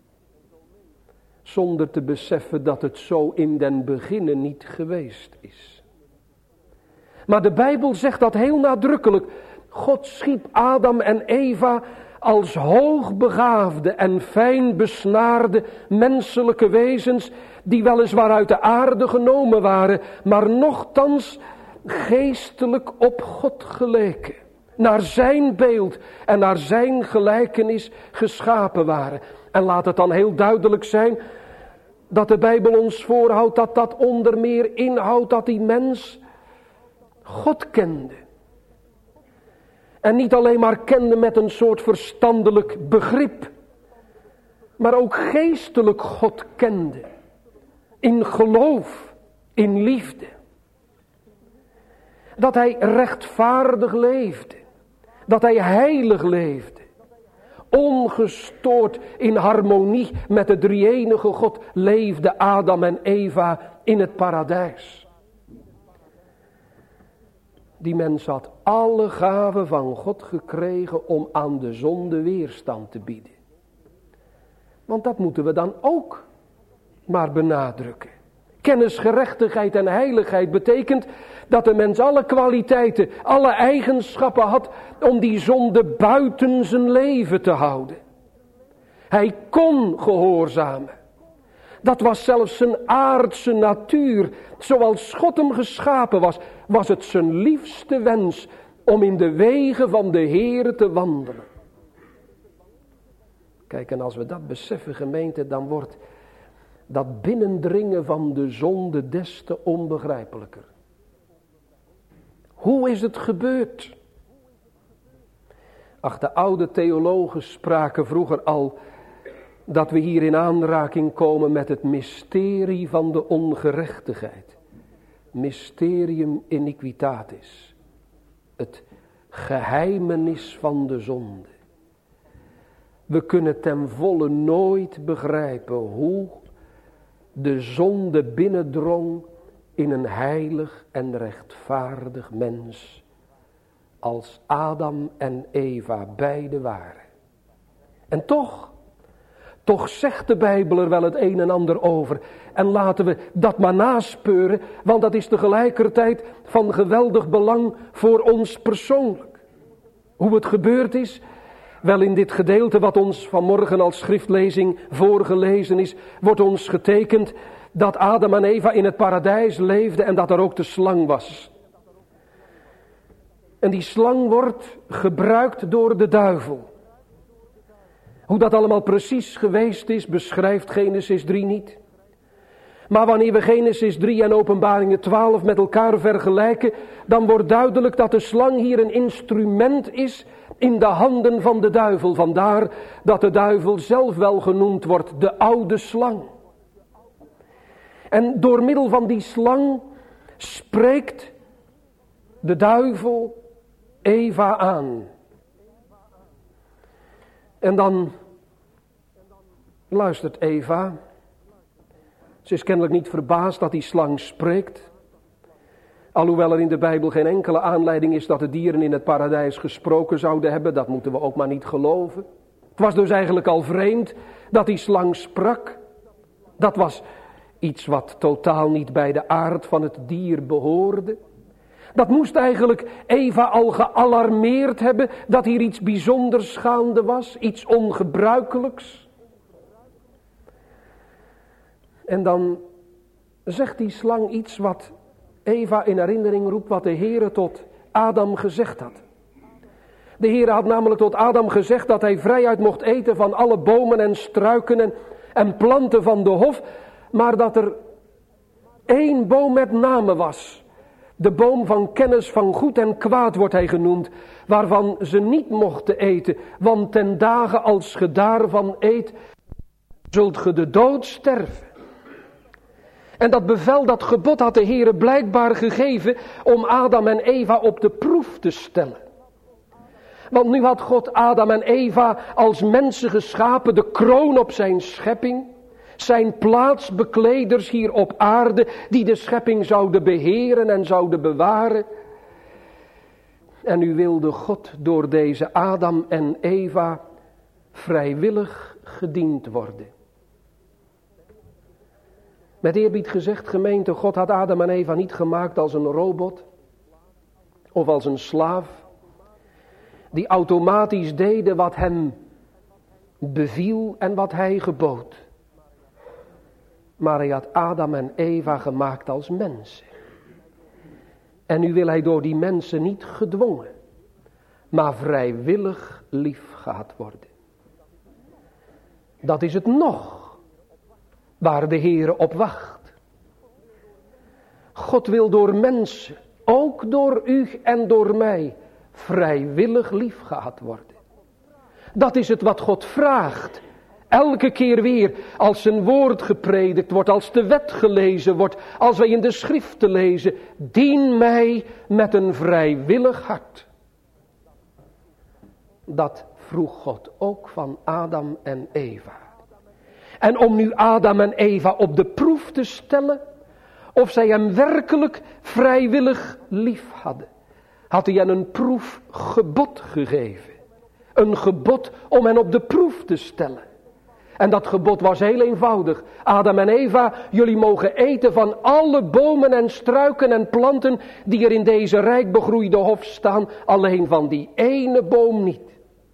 Zonder te beseffen dat het zo in den beginnen niet geweest is. Maar de Bijbel zegt dat heel nadrukkelijk. God schiep Adam en Eva als hoogbegaafde en fijn besnaarde menselijke wezens, die weliswaar uit de aarde genomen waren, maar nochtans geestelijk op God geleken. Naar zijn beeld en naar zijn gelijkenis geschapen waren. En laat het dan heel duidelijk zijn, dat de Bijbel ons voorhoudt dat dat onder meer inhoudt dat die mens God kende. En niet alleen maar kende met een soort verstandelijk begrip, maar ook geestelijk God kende. In geloof, in liefde. Dat hij rechtvaardig leefde. Dat hij heilig leefde. Ongestoord in harmonie met de drie-enige God leefde Adam en Eva in het paradijs. Die mens had alle gaven van God gekregen om aan de zonde weerstand te bieden. Want dat moeten we dan ook maar benadrukken. Kennis, gerechtigheid en heiligheid betekent dat de mens alle kwaliteiten, alle eigenschappen had om die zonde buiten zijn leven te houden. Hij kon gehoorzamen. Dat was zelfs zijn aardse natuur. Zoals God hem geschapen was, was het zijn liefste wens om in de wegen van de Heere te wandelen. Kijk, en als we dat beseffen, gemeente, dan wordt dat binnendringen van de zonde des te onbegrijpelijker. Hoe is het gebeurd? Ach, de oude theologen spraken vroeger al dat we hier in aanraking komen met het mysterie van de ongerechtigheid. Mysterium iniquitatis. Het geheimenis van de zonde. We kunnen ten volle nooit begrijpen hoe de zonde binnendrong in een heilig en rechtvaardig mens, als Adam en Eva beide waren. En toch zegt de Bijbel er wel het een en ander over. En laten we dat maar naspeuren, want dat is tegelijkertijd van geweldig belang voor ons persoonlijk. Hoe het gebeurd is, wel in dit gedeelte wat ons vanmorgen als schriftlezing voorgelezen is, wordt ons getekend dat Adam en Eva in het paradijs leefden en dat er ook de slang was. En die slang wordt gebruikt door de duivel. Hoe dat allemaal precies geweest is, beschrijft Genesis 3 niet. Maar wanneer we Genesis 3 en Openbaringen 12 met elkaar vergelijken, dan wordt duidelijk dat de slang hier een instrument is in de handen van de duivel. Vandaar dat de duivel zelf wel genoemd wordt de oude slang. En door middel van die slang spreekt de duivel Eva aan. En dan luistert Eva. Ze is kennelijk niet verbaasd dat die slang spreekt. Alhoewel er in de Bijbel geen enkele aanleiding is dat de dieren in het paradijs gesproken zouden hebben. Dat moeten we ook maar niet geloven. Het was dus eigenlijk al vreemd dat die slang sprak. Dat was iets wat totaal niet bij de aard van het dier behoorde. Dat moest eigenlijk Eva al gealarmeerd hebben dat hier iets bijzonders gaande was. Iets ongebruikelijks. En dan zegt die slang iets wat Eva in herinnering roept wat de Heere tot Adam gezegd had. De Heere had namelijk tot Adam gezegd dat hij vrijuit mocht eten van alle bomen en struiken en planten van de hof. Maar dat er één boom met name was. De boom van kennis van goed en kwaad wordt hij genoemd. Waarvan ze niet mochten eten. Want ten dagen als ge daarvan eet, zult ge de dood sterven. En dat bevel, dat gebod had de Heere blijkbaar gegeven om Adam en Eva op de proef te stellen. Want nu had God Adam en Eva als mensen geschapen, de kroon op zijn schepping. Zijn plaatsbekleders hier op aarde die de schepping zouden beheren en zouden bewaren. En nu wilde God door deze Adam en Eva vrijwillig gediend worden. Met eerbied gezegd, gemeente, God had Adam en Eva niet gemaakt als een robot of als een slaaf die automatisch deden wat hem beviel en wat hij gebood. Maar hij had Adam en Eva gemaakt als mensen. En nu wil hij door die mensen niet gedwongen, maar vrijwillig lief gehad worden. Dat is het nog waar de Heere op wacht. God wil door mensen, ook door u en door mij, vrijwillig liefgehad worden. Dat is het wat God vraagt. Elke keer weer als zijn woord gepredikt wordt, als de wet gelezen wordt, als wij in de schriften lezen. Dien mij met een vrijwillig hart. Dat vroeg God ook van Adam en Eva. En om nu Adam en Eva op de proef te stellen, of zij hem werkelijk vrijwillig lief hadden, had hij hen een proefgebod gegeven. Een gebod om hen op de proef te stellen. En dat gebod was heel eenvoudig. Adam en Eva, jullie mogen eten van alle bomen en struiken en planten die er in deze rijk begroeide hof staan, alleen van die ene boom niet.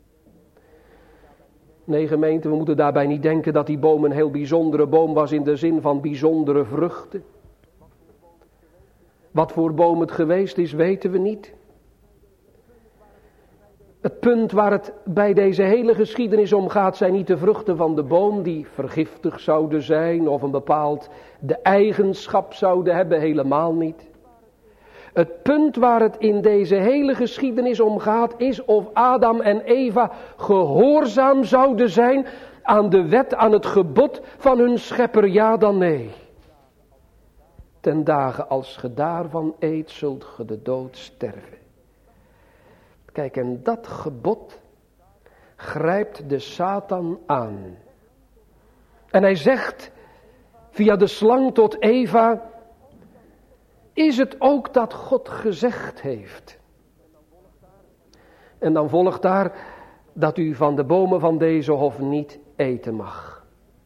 Nee, gemeente, we moeten daarbij niet denken dat die boom een heel bijzondere boom was in de zin van bijzondere vruchten. Wat voor boom het geweest is, weten we niet. Het punt waar het bij deze hele geschiedenis om gaat, zijn niet de vruchten van de boom die vergiftigd zouden zijn of een bepaald de eigenschap zouden hebben, helemaal niet. Het punt waar het in deze hele geschiedenis om gaat, is of Adam en Eva gehoorzaam zouden zijn aan de wet, aan het gebod van hun schepper, ja dan nee. Ten dagen als ge daarvan eet, zult ge de dood sterven. Kijk, en dat gebod grijpt de Satan aan. En hij zegt via de slang tot Eva, is het ook dat God gezegd heeft? En dan volgt daar dat u van de bomen van deze hof niet eten mag.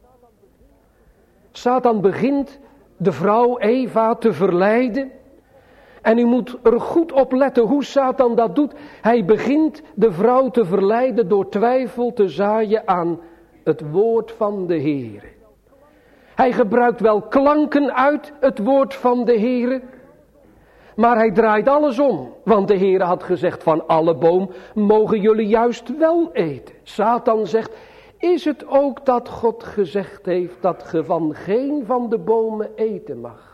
Satan begint de vrouw Eva te verleiden. En u moet er goed op letten hoe Satan dat doet. Hij begint de vrouw te verleiden door twijfel te zaaien aan het woord van de Heere. Hij gebruikt wel klanken uit het woord van de Heere, maar hij draait alles om. Want de Heere had gezegd, van alle boom mogen jullie juist wel eten. Satan zegt, is het ook dat God gezegd heeft dat ge van geen van de bomen eten mag?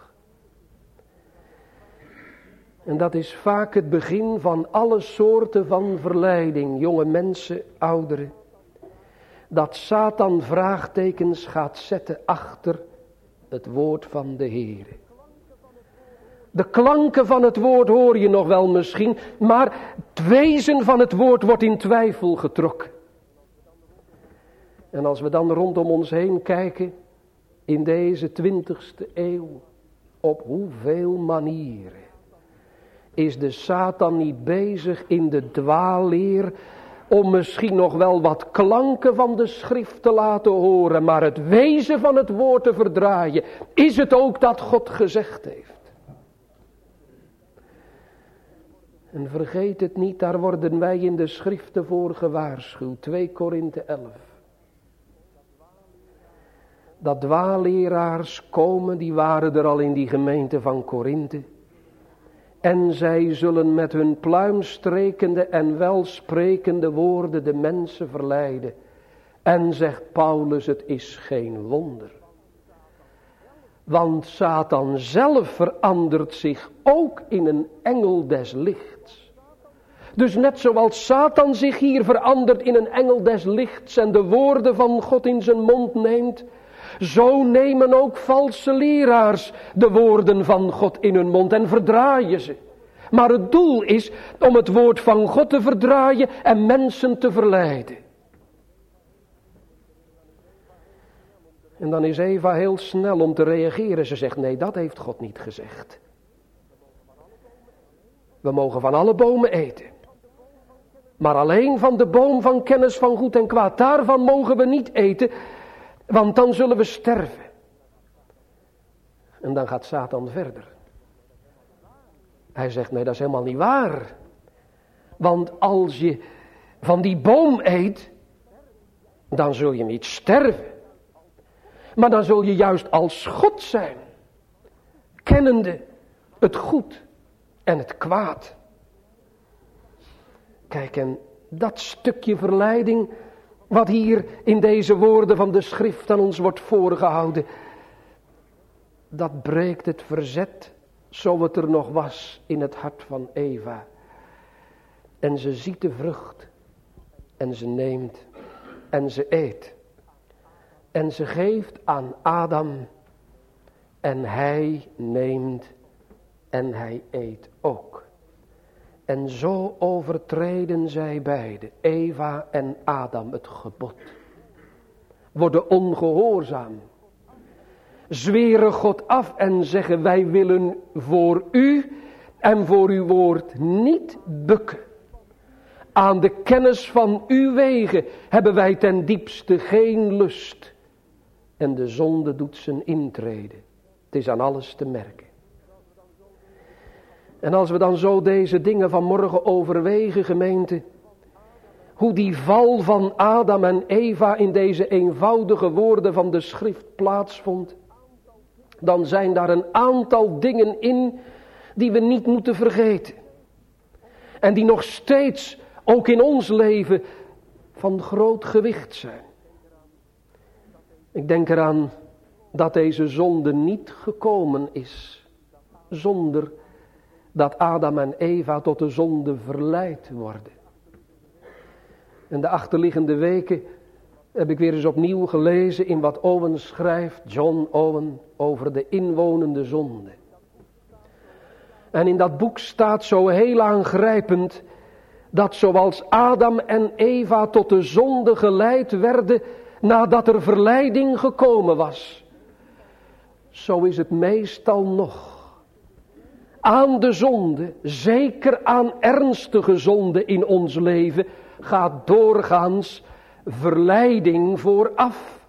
En dat is vaak het begin van alle soorten van verleiding, jonge mensen, ouderen. Dat Satan vraagtekens gaat zetten achter het woord van de Heere. De klanken van het woord hoor je nog wel misschien, maar het wezen van het woord wordt in twijfel getrokken. En als we dan rondom ons heen kijken, in deze 20e eeuw, op hoeveel manieren is de Satan niet bezig in de dwaalleer om misschien nog wel wat klanken van de schrift te laten horen, maar het wezen van het woord te verdraaien. Is het ook dat God gezegd heeft? En vergeet het niet, daar worden wij in de schriften voor gewaarschuwd. 2 Korinthe 11. Dat dwaalleraars komen, die waren er al in die gemeente van Korinthe. En zij zullen met hun pluimstrekende en welsprekende woorden de mensen verleiden. En zegt Paulus, het is geen wonder. Want Satan zelf verandert zich ook in een engel des lichts. Dus net zoals Satan zich hier verandert in een engel des lichts en de woorden van God in zijn mond neemt, zo nemen ook valse leraars de woorden van God in hun mond en verdraaien ze. Maar het doel is om het woord van God te verdraaien en mensen te verleiden. En dan is Eva heel snel om te reageren. Ze zegt, nee, dat heeft God niet gezegd. We mogen van alle bomen eten. Maar alleen van de boom van kennis van goed en kwaad. Daarvan mogen we niet eten, want dan zullen we sterven. En dan gaat Satan verder. Hij zegt, nee, dat is helemaal niet waar. Want als je van die boom eet, dan zul je niet sterven. Maar dan zul je juist als God zijn. Kennende het goed en het kwaad. Kijk, en dat stukje verleiding wat hier in deze woorden van de schrift aan ons wordt voorgehouden, dat breekt het verzet, zo het er nog was in het hart van Eva. En ze ziet de vrucht en ze neemt en ze eet. En ze geeft aan Adam en hij neemt en hij eet ook. En zo overtreden zij beiden, Eva en Adam, het gebod. Worden ongehoorzaam. Zweren God af en zeggen wij willen voor u en voor uw woord niet bukken. Aan de kennis van uw wegen hebben wij ten diepste geen lust. En de zonde doet zijn intrede. Het is aan alles te merken. En als we dan zo deze dingen vanmorgen overwegen, gemeente, hoe die val van Adam en Eva in deze eenvoudige woorden van de schrift plaatsvond, dan zijn daar een aantal dingen in die we niet moeten vergeten. En die nog steeds, ook in ons leven, van groot gewicht zijn. Ik denk eraan dat deze zonde niet gekomen is zonder dat Adam en Eva tot de zonde verleid worden. In de achterliggende weken heb ik weer eens opnieuw gelezen in wat Owen schrijft, John Owen, over de inwonende zonde. En in dat boek staat zo heel aangrijpend dat zoals Adam en Eva tot de zonde geleid werden nadat er verleiding gekomen was, zo is het meestal nog. Aan de zonde, zeker aan ernstige zonde in ons leven, gaat doorgaans verleiding vooraf.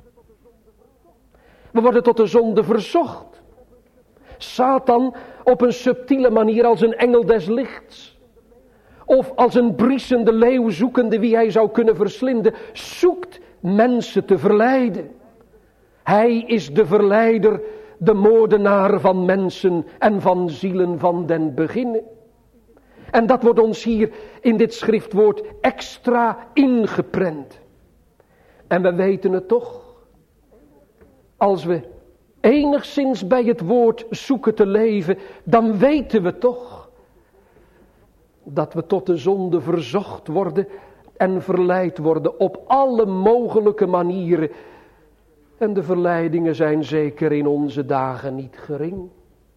We worden tot de zonde verzocht. Satan op een subtiele manier als een engel des lichts. Of als een briesende leeuw zoekende wie hij zou kunnen verslinden, zoekt mensen te verleiden. Hij is de verleider, de moordenaar van mensen en van zielen van den beginnen. En dat wordt ons hier in dit schriftwoord extra ingeprent. En we weten het toch. Als we enigszins bij het woord zoeken te leven, dan weten we toch dat we tot de zonde verzocht worden en verleid worden op alle mogelijke manieren. En de verleidingen zijn zeker in onze dagen niet gering.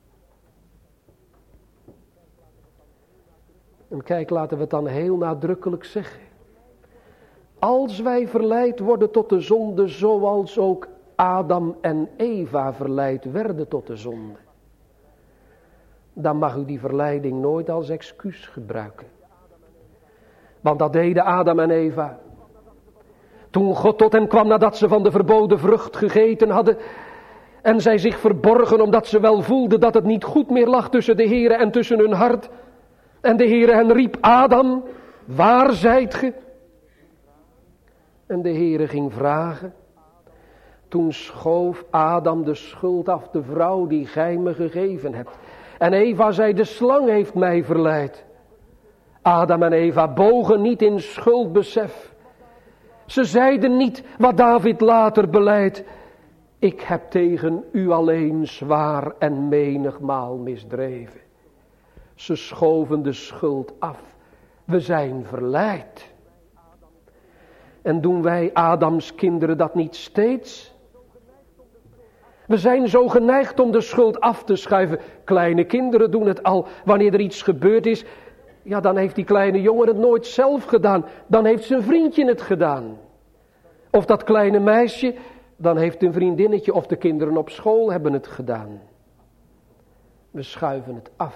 En kijk, laten we het dan heel nadrukkelijk zeggen. Als wij verleid worden tot de zonde, zoals ook Adam en Eva verleid werden tot de zonde, dan mag u die verleiding nooit als excuus gebruiken. Want dat deden Adam en Eva. Toen God tot hen kwam nadat ze van de verboden vrucht gegeten hadden en zij zich verborgen omdat ze wel voelden dat het niet goed meer lag tussen de Heere en tussen hun hart. En de Heere hen riep, Adam, waar zijt ge? En de Heere ging vragen. Toen schoof Adam de schuld af, de vrouw die gij me gegeven hebt. En Eva zei, de slang heeft mij verleid. Adam en Eva bogen niet in schuldbesef. Ze zeiden niet wat David later beleidt. Ik heb tegen u alleen zwaar en menigmaal misdreven. Ze schoven de schuld af. We zijn verleid. En doen wij Adams kinderen dat niet steeds? We zijn zo geneigd om de schuld af te schuiven. Kleine kinderen doen het al. Wanneer er iets gebeurd is, ja, dan heeft die kleine jongen het nooit zelf gedaan. Dan heeft zijn vriendje het gedaan. Of dat kleine meisje, dan heeft een vriendinnetje of de kinderen op school hebben het gedaan. We schuiven het af.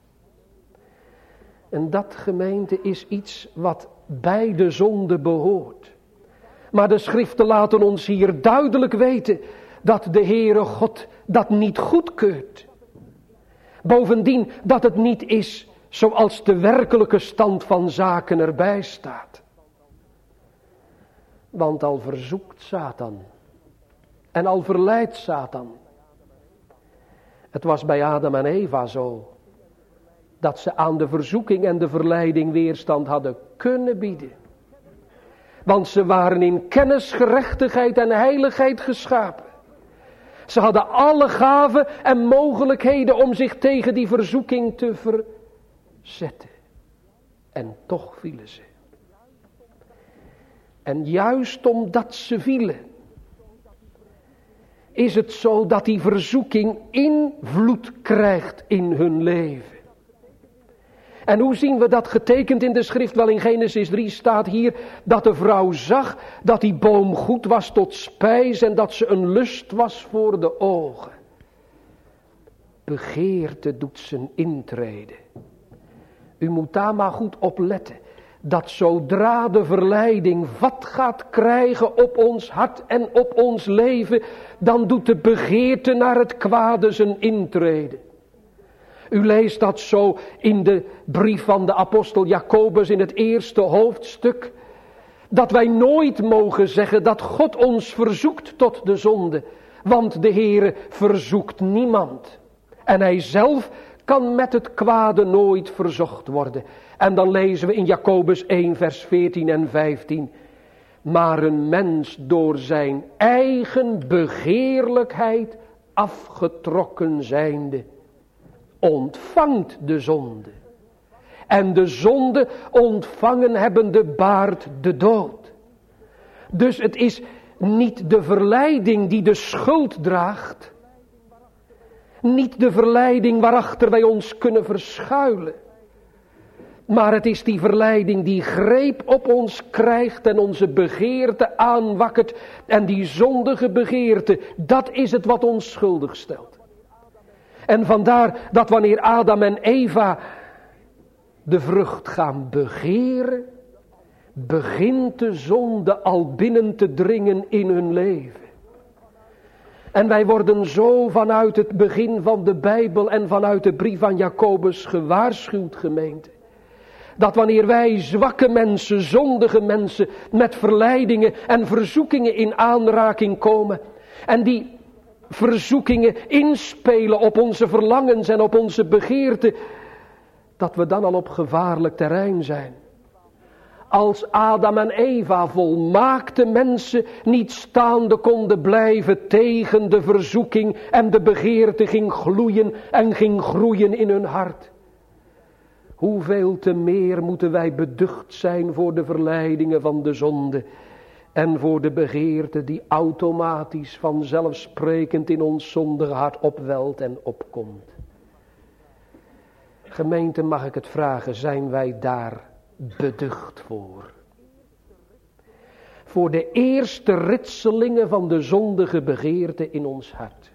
En dat, gemeente, is iets wat bij de zonde behoort. Maar de schriften laten ons hier duidelijk weten dat de Heere God dat niet goedkeurt. Bovendien dat het niet is zoals de werkelijke stand van zaken erbij staat. Want al verzoekt Satan en al verleidt Satan. Het was bij Adam en Eva zo dat ze aan de verzoeking en de verleiding weerstand hadden kunnen bieden. Want ze waren in kennis, gerechtigheid en heiligheid geschapen. Ze hadden alle gaven en mogelijkheden om zich tegen die verzoeking te verzetten. En toch vielen ze. En juist omdat ze vielen, is het zo dat die verzoeking invloed krijgt in hun leven. En hoe zien we dat getekend in de schrift? Wel, in Genesis 3 staat hier dat de vrouw zag dat die boom goed was tot spijs en dat ze een lust was voor de ogen. Begeerte doet zijn intrede. U moet daar maar goed op letten. Dat zodra de verleiding vat gaat krijgen op ons hart en op ons leven, dan doet de begeerte naar het kwade zijn intrede. U leest dat zo in de brief van de apostel Jacobus in het eerste hoofdstuk. Dat wij nooit mogen zeggen dat God ons verzoekt tot de zonde. Want de Heere verzoekt niemand. En hij zelf kan met het kwade nooit verzocht worden. En dan lezen we in Jacobus 1 vers 14 en 15. Maar een mens door zijn eigen begeerlijkheid afgetrokken zijnde, ontvangt de zonde. En de zonde ontvangen hebbende baart de dood. Dus het is niet de verleiding die de schuld draagt. Niet de verleiding waarachter wij ons kunnen verschuilen. Maar het is die verleiding die greep op ons krijgt en onze begeerte aanwakkert. En die zondige begeerte, dat is het wat ons schuldig stelt. En vandaar dat wanneer Adam en Eva de vrucht gaan begeren, begint de zonde al binnen te dringen in hun leven. En wij worden zo vanuit het begin van de Bijbel en vanuit de brief van Jacobus gewaarschuwd, gemeente. Dat wanneer wij zwakke mensen, zondige mensen met verleidingen en verzoekingen in aanraking komen. En die verzoekingen inspelen op onze verlangens en op onze begeerten. Dat we dan al op gevaarlijk terrein zijn. Als Adam en Eva volmaakte mensen niet staande konden blijven tegen de verzoeking en de begeerte ging gloeien en ging groeien in hun hart. Hoeveel te meer moeten wij beducht zijn voor de verleidingen van de zonde en voor de begeerte die automatisch vanzelfsprekend in ons zondige hart opwelt en opkomt. Gemeente, mag ik het vragen, zijn wij daar beducht voor? Voor de eerste ritselingen van de zondige begeerte in ons hart.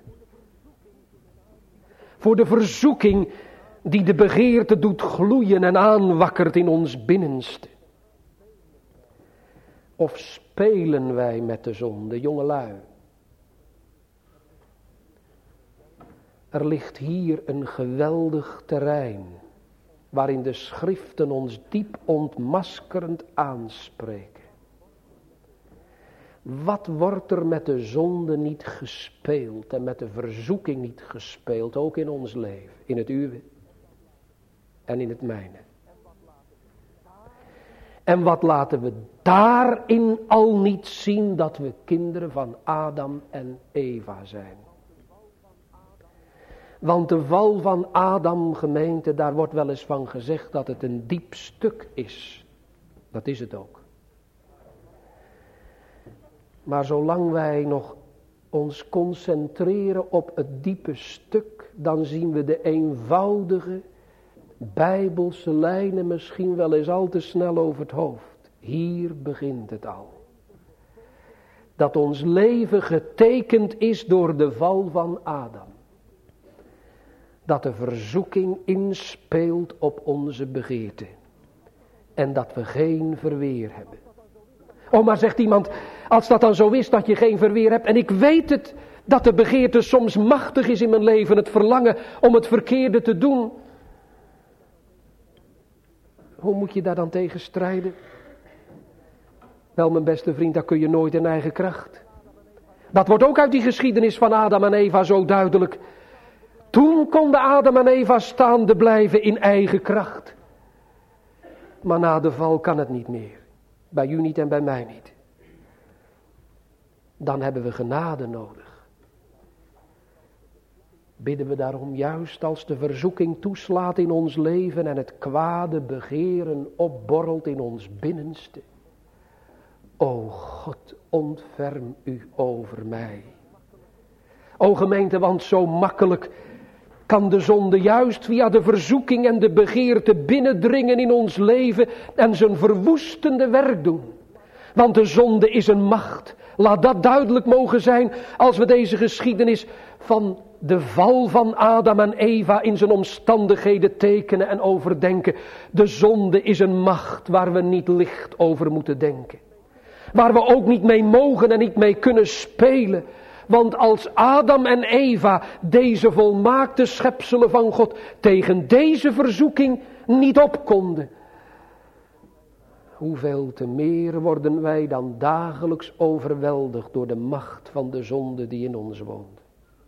Voor de verzoeking die de begeerte doet gloeien en aanwakkert in ons binnenste. Of spelen wij met de zonde, jongelui? Er ligt hier een geweldig terrein, waarin de schriften ons diep ontmaskerend aanspreken. Wat wordt er met de zonde niet gespeeld en met de verzoeking niet gespeeld, ook in ons leven, in het uwe en in het mijne. En wat laten we daarin al niet zien dat we kinderen van Adam en Eva zijn. Want de val van Adam, gemeente, daar wordt wel eens van gezegd dat het een diep stuk is. Dat is het ook. Maar zolang wij nog ons concentreren op het diepe stuk, dan zien we de eenvoudige Bijbelse lijnen misschien wel eens al te snel over het hoofd. Hier begint het al. Dat ons leven getekend is door de val van Adam. Dat de verzoeking inspeelt op onze begeerte. En dat we geen verweer hebben. Oh, maar zegt iemand, als dat dan zo is dat je geen verweer hebt. En ik weet het, dat de begeerte soms machtig is in mijn leven. Het verlangen om het verkeerde te doen. Hoe moet je daar dan tegen strijden? Wel, mijn beste vriend, dat kun je nooit in eigen kracht. Dat wordt ook uit die geschiedenis van Adam en Eva zo duidelijk. Toen konden Adam en Eva staande blijven in eigen kracht. Maar na de val kan het niet meer. Bij u niet en bij mij niet. Dan hebben we genade nodig. bidden we daarom, juist als de verzoeking toeslaat in ons leven en het kwade begeren opborrelt in ons binnenste. O God, ontferm u over mij. O gemeente, want zo makkelijk kan de zonde juist via de verzoeking en de begeerte binnendringen in ons leven en zijn verwoestende werk doen. Want de zonde is een macht. Laat dat duidelijk mogen zijn als we deze geschiedenis van de val van Adam en Eva in zijn omstandigheden tekenen en overdenken. De zonde is een macht waar we niet licht over moeten denken. Waar we ook niet mee mogen en niet mee kunnen spelen. Want als Adam en Eva, deze volmaakte schepselen van God, tegen deze verzoeking niet op konden, hoeveel te meer worden wij dan dagelijks overweldigd door de macht van de zonde die in ons woont.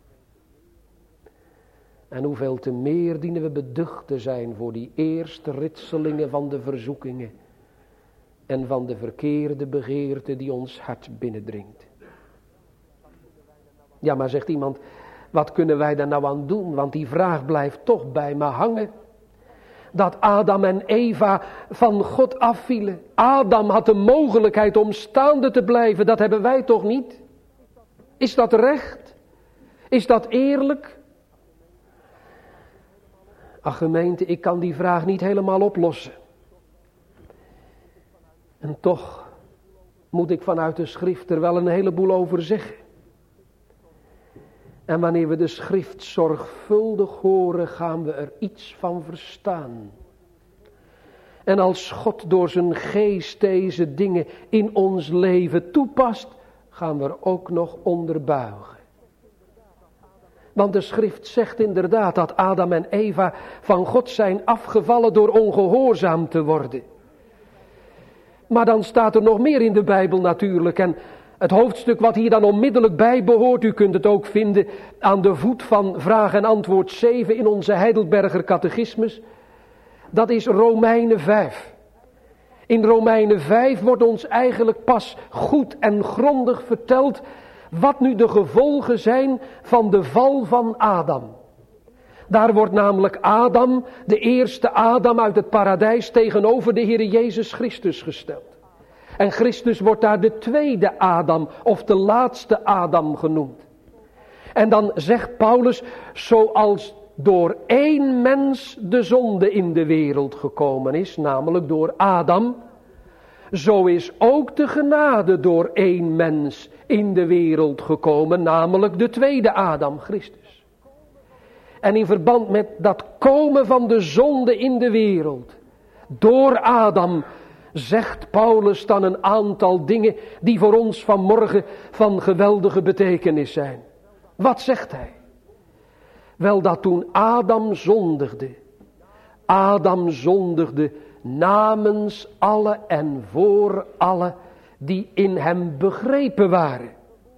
En hoeveel te meer dienen we beducht te zijn voor die eerste ritselingen van de verzoekingen en van de verkeerde begeerte die ons hart binnendringt. Ja, maar zegt iemand, wat kunnen wij daar nou aan doen? Want die vraag blijft toch bij me hangen. Dat Adam en Eva van God afvielen. Adam had de mogelijkheid om staande te blijven, dat hebben wij toch niet? Is dat recht? Is dat eerlijk? Ach gemeente, ik kan die vraag niet helemaal oplossen. En toch moet ik vanuit de schrift er wel een heleboel over zeggen. En wanneer we de schrift zorgvuldig horen, gaan we er iets van verstaan. En als God door zijn geest deze dingen in ons leven toepast, gaan we er ook nog onderbuigen. Want de schrift zegt inderdaad dat Adam en Eva van God zijn afgevallen door ongehoorzaam te worden. Maar dan staat er nog meer in de Bijbel natuurlijk. En het hoofdstuk wat hier dan onmiddellijk bij behoort, u kunt het ook vinden aan de voet van vraag en antwoord 7 in onze Heidelberger catechismus. Dat is Romeinen 5. In Romeinen 5 wordt ons eigenlijk pas goed en grondig verteld wat nu de gevolgen zijn van de val van Adam. Daar wordt namelijk Adam, de eerste Adam uit het paradijs, tegenover de Heere Jezus Christus gesteld. En Christus wordt daar de tweede Adam of de laatste Adam genoemd. En dan zegt Paulus, zoals door één mens de zonde in de wereld gekomen is, namelijk door Adam, zo is ook de genade door één mens in de wereld gekomen, namelijk de tweede Adam, Christus. En in verband met dat komen van de zonde in de wereld, door Adam, zegt Paulus dan een aantal dingen die voor ons vanmorgen van geweldige betekenis zijn. Wat zegt hij? Wel, dat toen Adam zondigde namens alle en voor alle die in hem begrepen waren.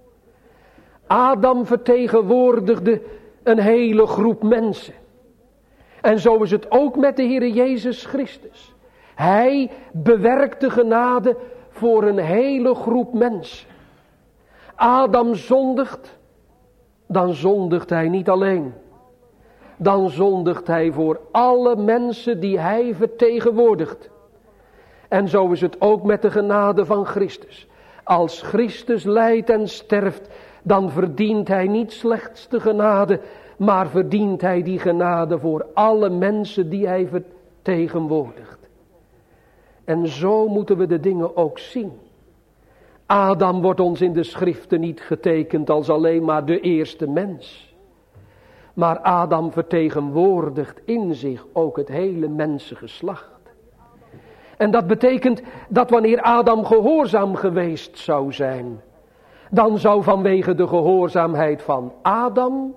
Adam vertegenwoordigde een hele groep mensen. En zo is het ook met de Heere Jezus Christus. Hij bewerkte genade voor een hele groep mensen. Adam zondigt, dan zondigt hij niet alleen. Dan zondigt hij voor alle mensen die hij vertegenwoordigt. En zo is het ook met de genade van Christus. Als Christus lijdt en sterft, dan verdient hij niet slechts de genade, maar verdient hij die genade voor alle mensen die hij vertegenwoordigt. En zo moeten we de dingen ook zien. Adam wordt ons in de schriften niet getekend als alleen maar de eerste mens. Maar Adam vertegenwoordigt in zich ook het hele mensengeslacht. En dat betekent dat wanneer Adam gehoorzaam geweest zou zijn, dan zou vanwege de gehoorzaamheid van Adam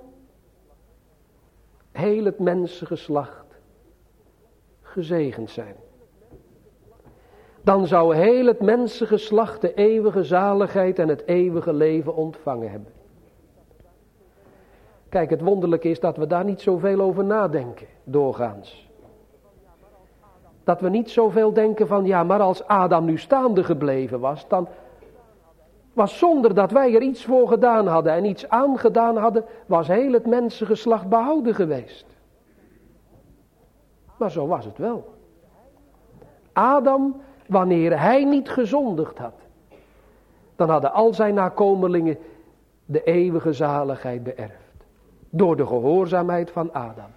heel het mensengeslacht gezegend zijn. Dan zou heel het mensengeslacht de eeuwige zaligheid en het eeuwige leven ontvangen hebben. Kijk, het wonderlijke is dat we daar niet zoveel over nadenken, doorgaans. Dat we niet zoveel denken van, ja, maar als Adam nu staande gebleven was, dan Was zonder dat wij er iets voor gedaan hadden en iets aangedaan hadden, was heel het mensengeslacht behouden geweest. Maar zo was het wel. Adam, wanneer hij niet gezondigd had, dan hadden al zijn nakomelingen de eeuwige zaligheid beërfd. Door de gehoorzaamheid van Adam.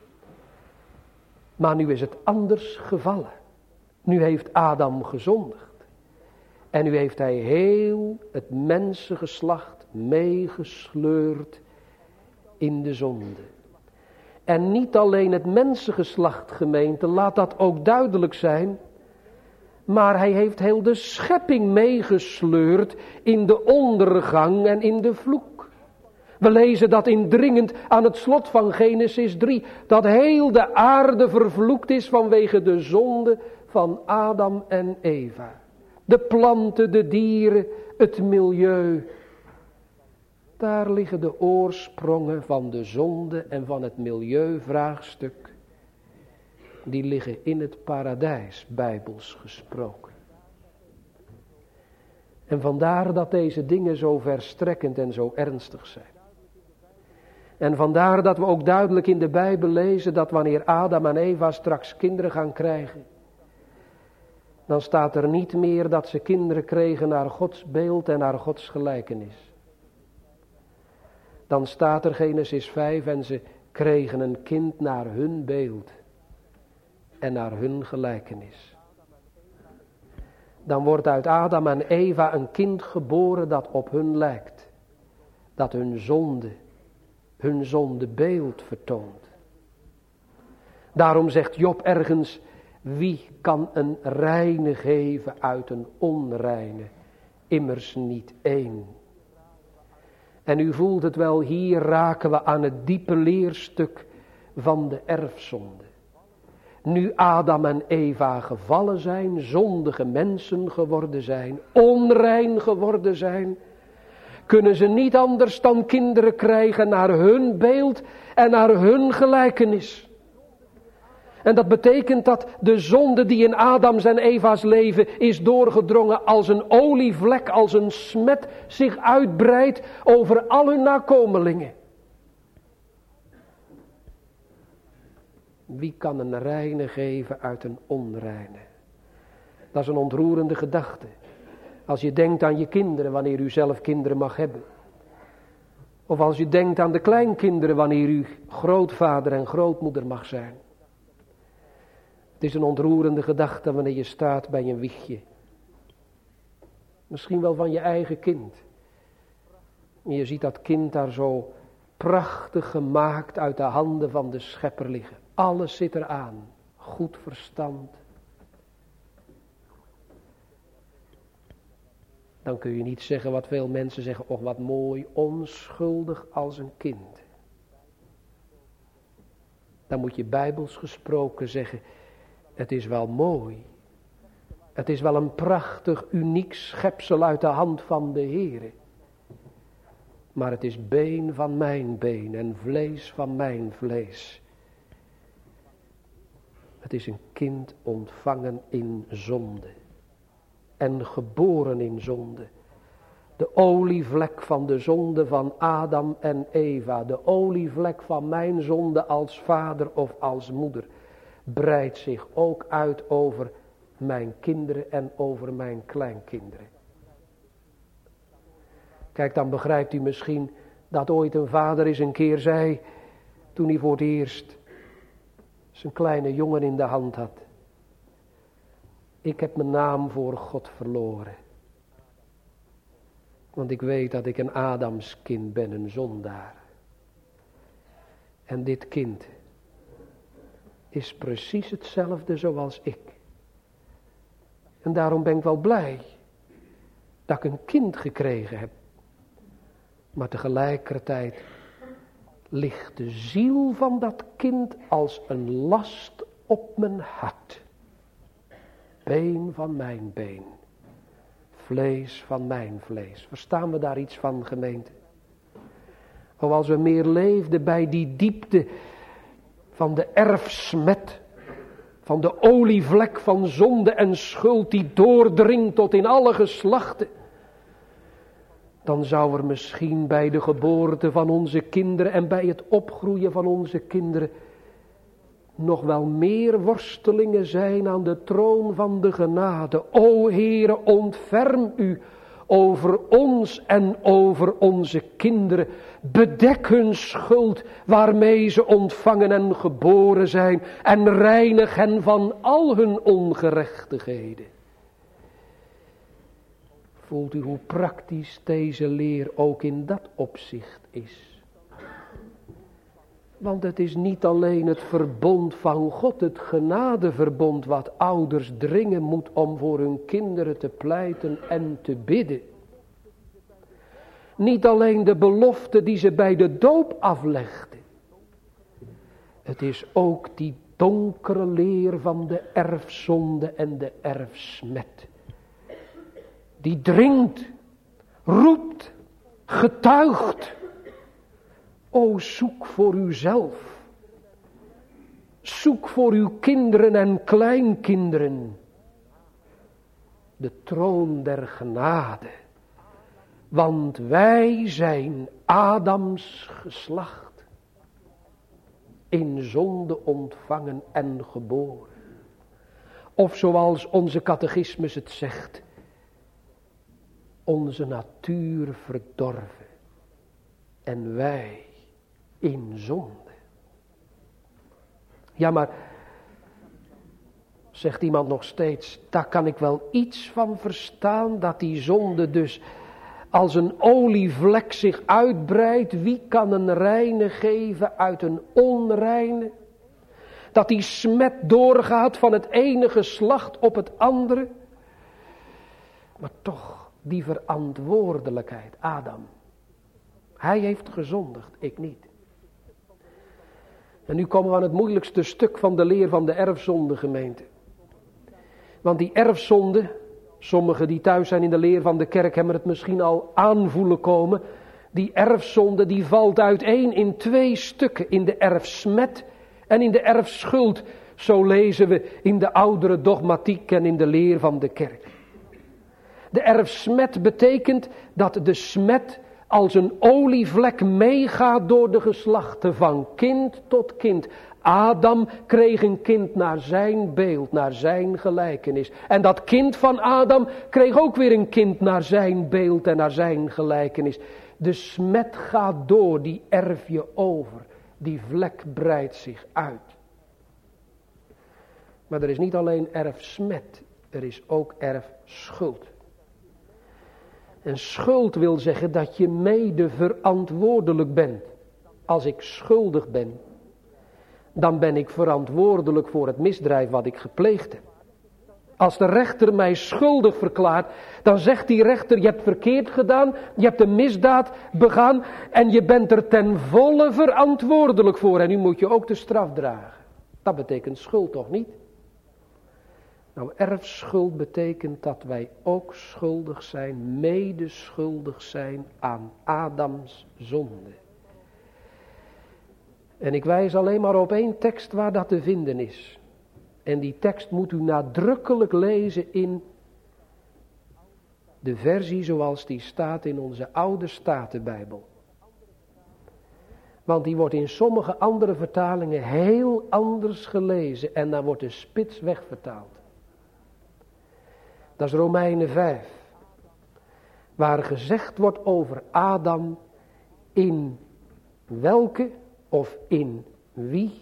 Maar nu is het anders gevallen. Nu heeft Adam gezondigd. En nu heeft hij heel het mensengeslacht meegesleurd in de zonde. En niet alleen het mensengeslacht, gemeente, laat dat ook duidelijk zijn. Maar hij heeft heel de schepping meegesleurd in de ondergang en in de vloek. We lezen dat indringend aan het slot van Genesis 3. Dat heel de aarde vervloekt is vanwege de zonde van Adam en Eva. De planten, de dieren, het milieu. Daar liggen de oorsprongen van de zonde en van het milieuvraagstuk. Die liggen in het paradijs, bijbels gesproken. En vandaar dat deze dingen zo verstrekkend en zo ernstig zijn. En vandaar dat we ook duidelijk in de Bijbel lezen dat wanneer Adam en Eva straks kinderen gaan krijgen, dan staat er niet meer dat ze kinderen kregen naar Gods beeld en naar Gods gelijkenis. Dan staat er Genesis 5 en ze kregen een kind naar hun beeld en naar hun gelijkenis. Dan wordt uit Adam en Eva een kind geboren dat op hun lijkt. Dat hun zondebeeld vertoont. Daarom zegt Job ergens, wie kan een reine geven uit een onreine? Immers niet één. En u voelt het wel, hier raken we aan het diepe leerstuk van de erfzonde. Nu Adam en Eva gevallen zijn, zondige mensen geworden zijn, onrein geworden zijn, kunnen ze niet anders dan kinderen krijgen naar hun beeld en naar hun gelijkenis. En dat betekent dat de zonde die in Adams en Eva's leven is doorgedrongen als een olievlek, als een smet zich uitbreidt over al hun nakomelingen. Wie kan een reine geven uit een onreine? Dat is een ontroerende gedachte. Als je denkt aan je kinderen wanneer u zelf kinderen mag hebben. Of als je denkt aan de kleinkinderen wanneer u grootvader en grootmoeder mag zijn. Het is een ontroerende gedachte wanneer je staat bij een wiegje. Misschien wel van je eigen kind. En je ziet dat kind daar zo prachtig gemaakt uit de handen van de schepper liggen. Alles zit eraan. Goed verstand. Dan kun je niet zeggen wat veel mensen zeggen. Och, wat mooi, onschuldig als een kind. Dan moet je bijbels gesproken zeggen. Het is wel mooi. Het is wel een prachtig, uniek schepsel uit de hand van de Heere. Maar het is been van mijn been en vlees van mijn vlees. Het is een kind ontvangen in zonde. En geboren in zonde. De olievlek van de zonde van Adam en Eva. De olievlek van mijn zonde als vader of als moeder. Breidt zich ook uit over mijn kinderen en over mijn kleinkinderen. Kijk, dan begrijpt u misschien dat ooit een vader eens een keer zei, toen hij voor het eerst zijn kleine jongen in de hand had. Ik heb mijn naam voor God verloren. Want ik weet dat ik een Adamskind ben, een zondaar. En dit kind is precies hetzelfde zoals ik. En daarom ben ik wel blij dat ik een kind gekregen heb. Maar tegelijkertijd ligt de ziel van dat kind als een last op mijn hart. Been van mijn been. Vlees van mijn vlees. Verstaan we daar iets van, gemeente? O, als we meer leefden bij die diepte van de erfsmet, van de olievlek van zonde en schuld die doordringt tot in alle geslachten. dan zou er misschien bij de geboorte van onze kinderen en bij het opgroeien van onze kinderen nog wel meer worstelingen zijn aan de troon van de genade. O Heere, ontferm u over ons en over onze kinderen. Bedek hun schuld waarmee ze ontvangen en geboren zijn en reinig hen van al hun ongerechtigheden. Voelt u hoe praktisch deze leer ook in dat opzicht is? Want het is niet alleen het verbond van God, het genadeverbond wat ouders dringen moet om voor hun kinderen te pleiten en te bidden. Niet alleen de belofte die ze bij de doop aflegden. Het is ook die donkere leer van de erfzonde en de erfsmet. Die dringt, roept, getuigt. O, zoek voor uzelf. Zoek voor uw kinderen en kleinkinderen de troon der genade. Want wij zijn Adams geslacht, in zonde ontvangen en geboren. Of zoals onze catechismus het zegt, onze natuur verdorven en wij in zonde. Ja, maar, zegt iemand nog steeds, daar kan ik wel iets van verstaan, dat die zonde dus als een olievlek zich uitbreidt. Wie kan een reine geven uit een onreine? Dat die smet doorgaat van het ene geslacht op het andere. Maar toch, die verantwoordelijkheid, Adam. Hij heeft gezondigd, ik niet. En nu komen we aan het moeilijkste stuk van de leer van de erfzonde, gemeente. Want die erfzonde, sommigen die thuis zijn in de leer van de kerk hebben het misschien al aanvoelen komen. Die erfzonde die valt uiteen in 2 stukken. In de erfsmet en in de erfschuld. Zo lezen we in de oudere dogmatiek en in de leer van de kerk. De erfsmet betekent dat de smet als een olievlek meegaat door de geslachten van kind tot kind. Adam kreeg een kind naar zijn beeld, naar zijn gelijkenis. En dat kind van Adam kreeg ook weer een kind naar zijn beeld en naar zijn gelijkenis. De smet gaat door, die erf je over. Die vlek breidt zich uit. Maar er is niet alleen erfsmet, er is ook erfschuld. En schuld wil zeggen dat je mede verantwoordelijk bent. Als ik schuldig ben, dan ben ik verantwoordelijk voor het misdrijf wat ik gepleegd heb. Als de rechter mij schuldig verklaart, dan zegt die rechter, je hebt verkeerd gedaan, je hebt een misdaad begaan en je bent er ten volle verantwoordelijk voor. En nu moet je ook de straf dragen. Dat betekent schuld toch niet? Nou, erfschuld betekent dat wij ook schuldig zijn, medeschuldig zijn aan Adams zonde. En ik wijs alleen maar op 1 tekst waar dat te vinden is. En die tekst moet u nadrukkelijk lezen in de versie zoals die staat in onze oude Statenbijbel. Want die wordt in sommige andere vertalingen heel anders gelezen en dan wordt de spits wegvertaald. Dat is Romeinen 5. Waar gezegd wordt over Adam in welke of in wie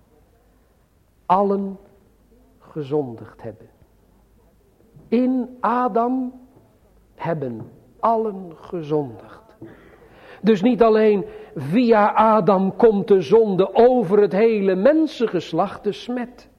allen gezondigd hebben. In Adam hebben allen gezondigd. Dus niet alleen via Adam komt de zonde over het hele mensengeslacht, de smet.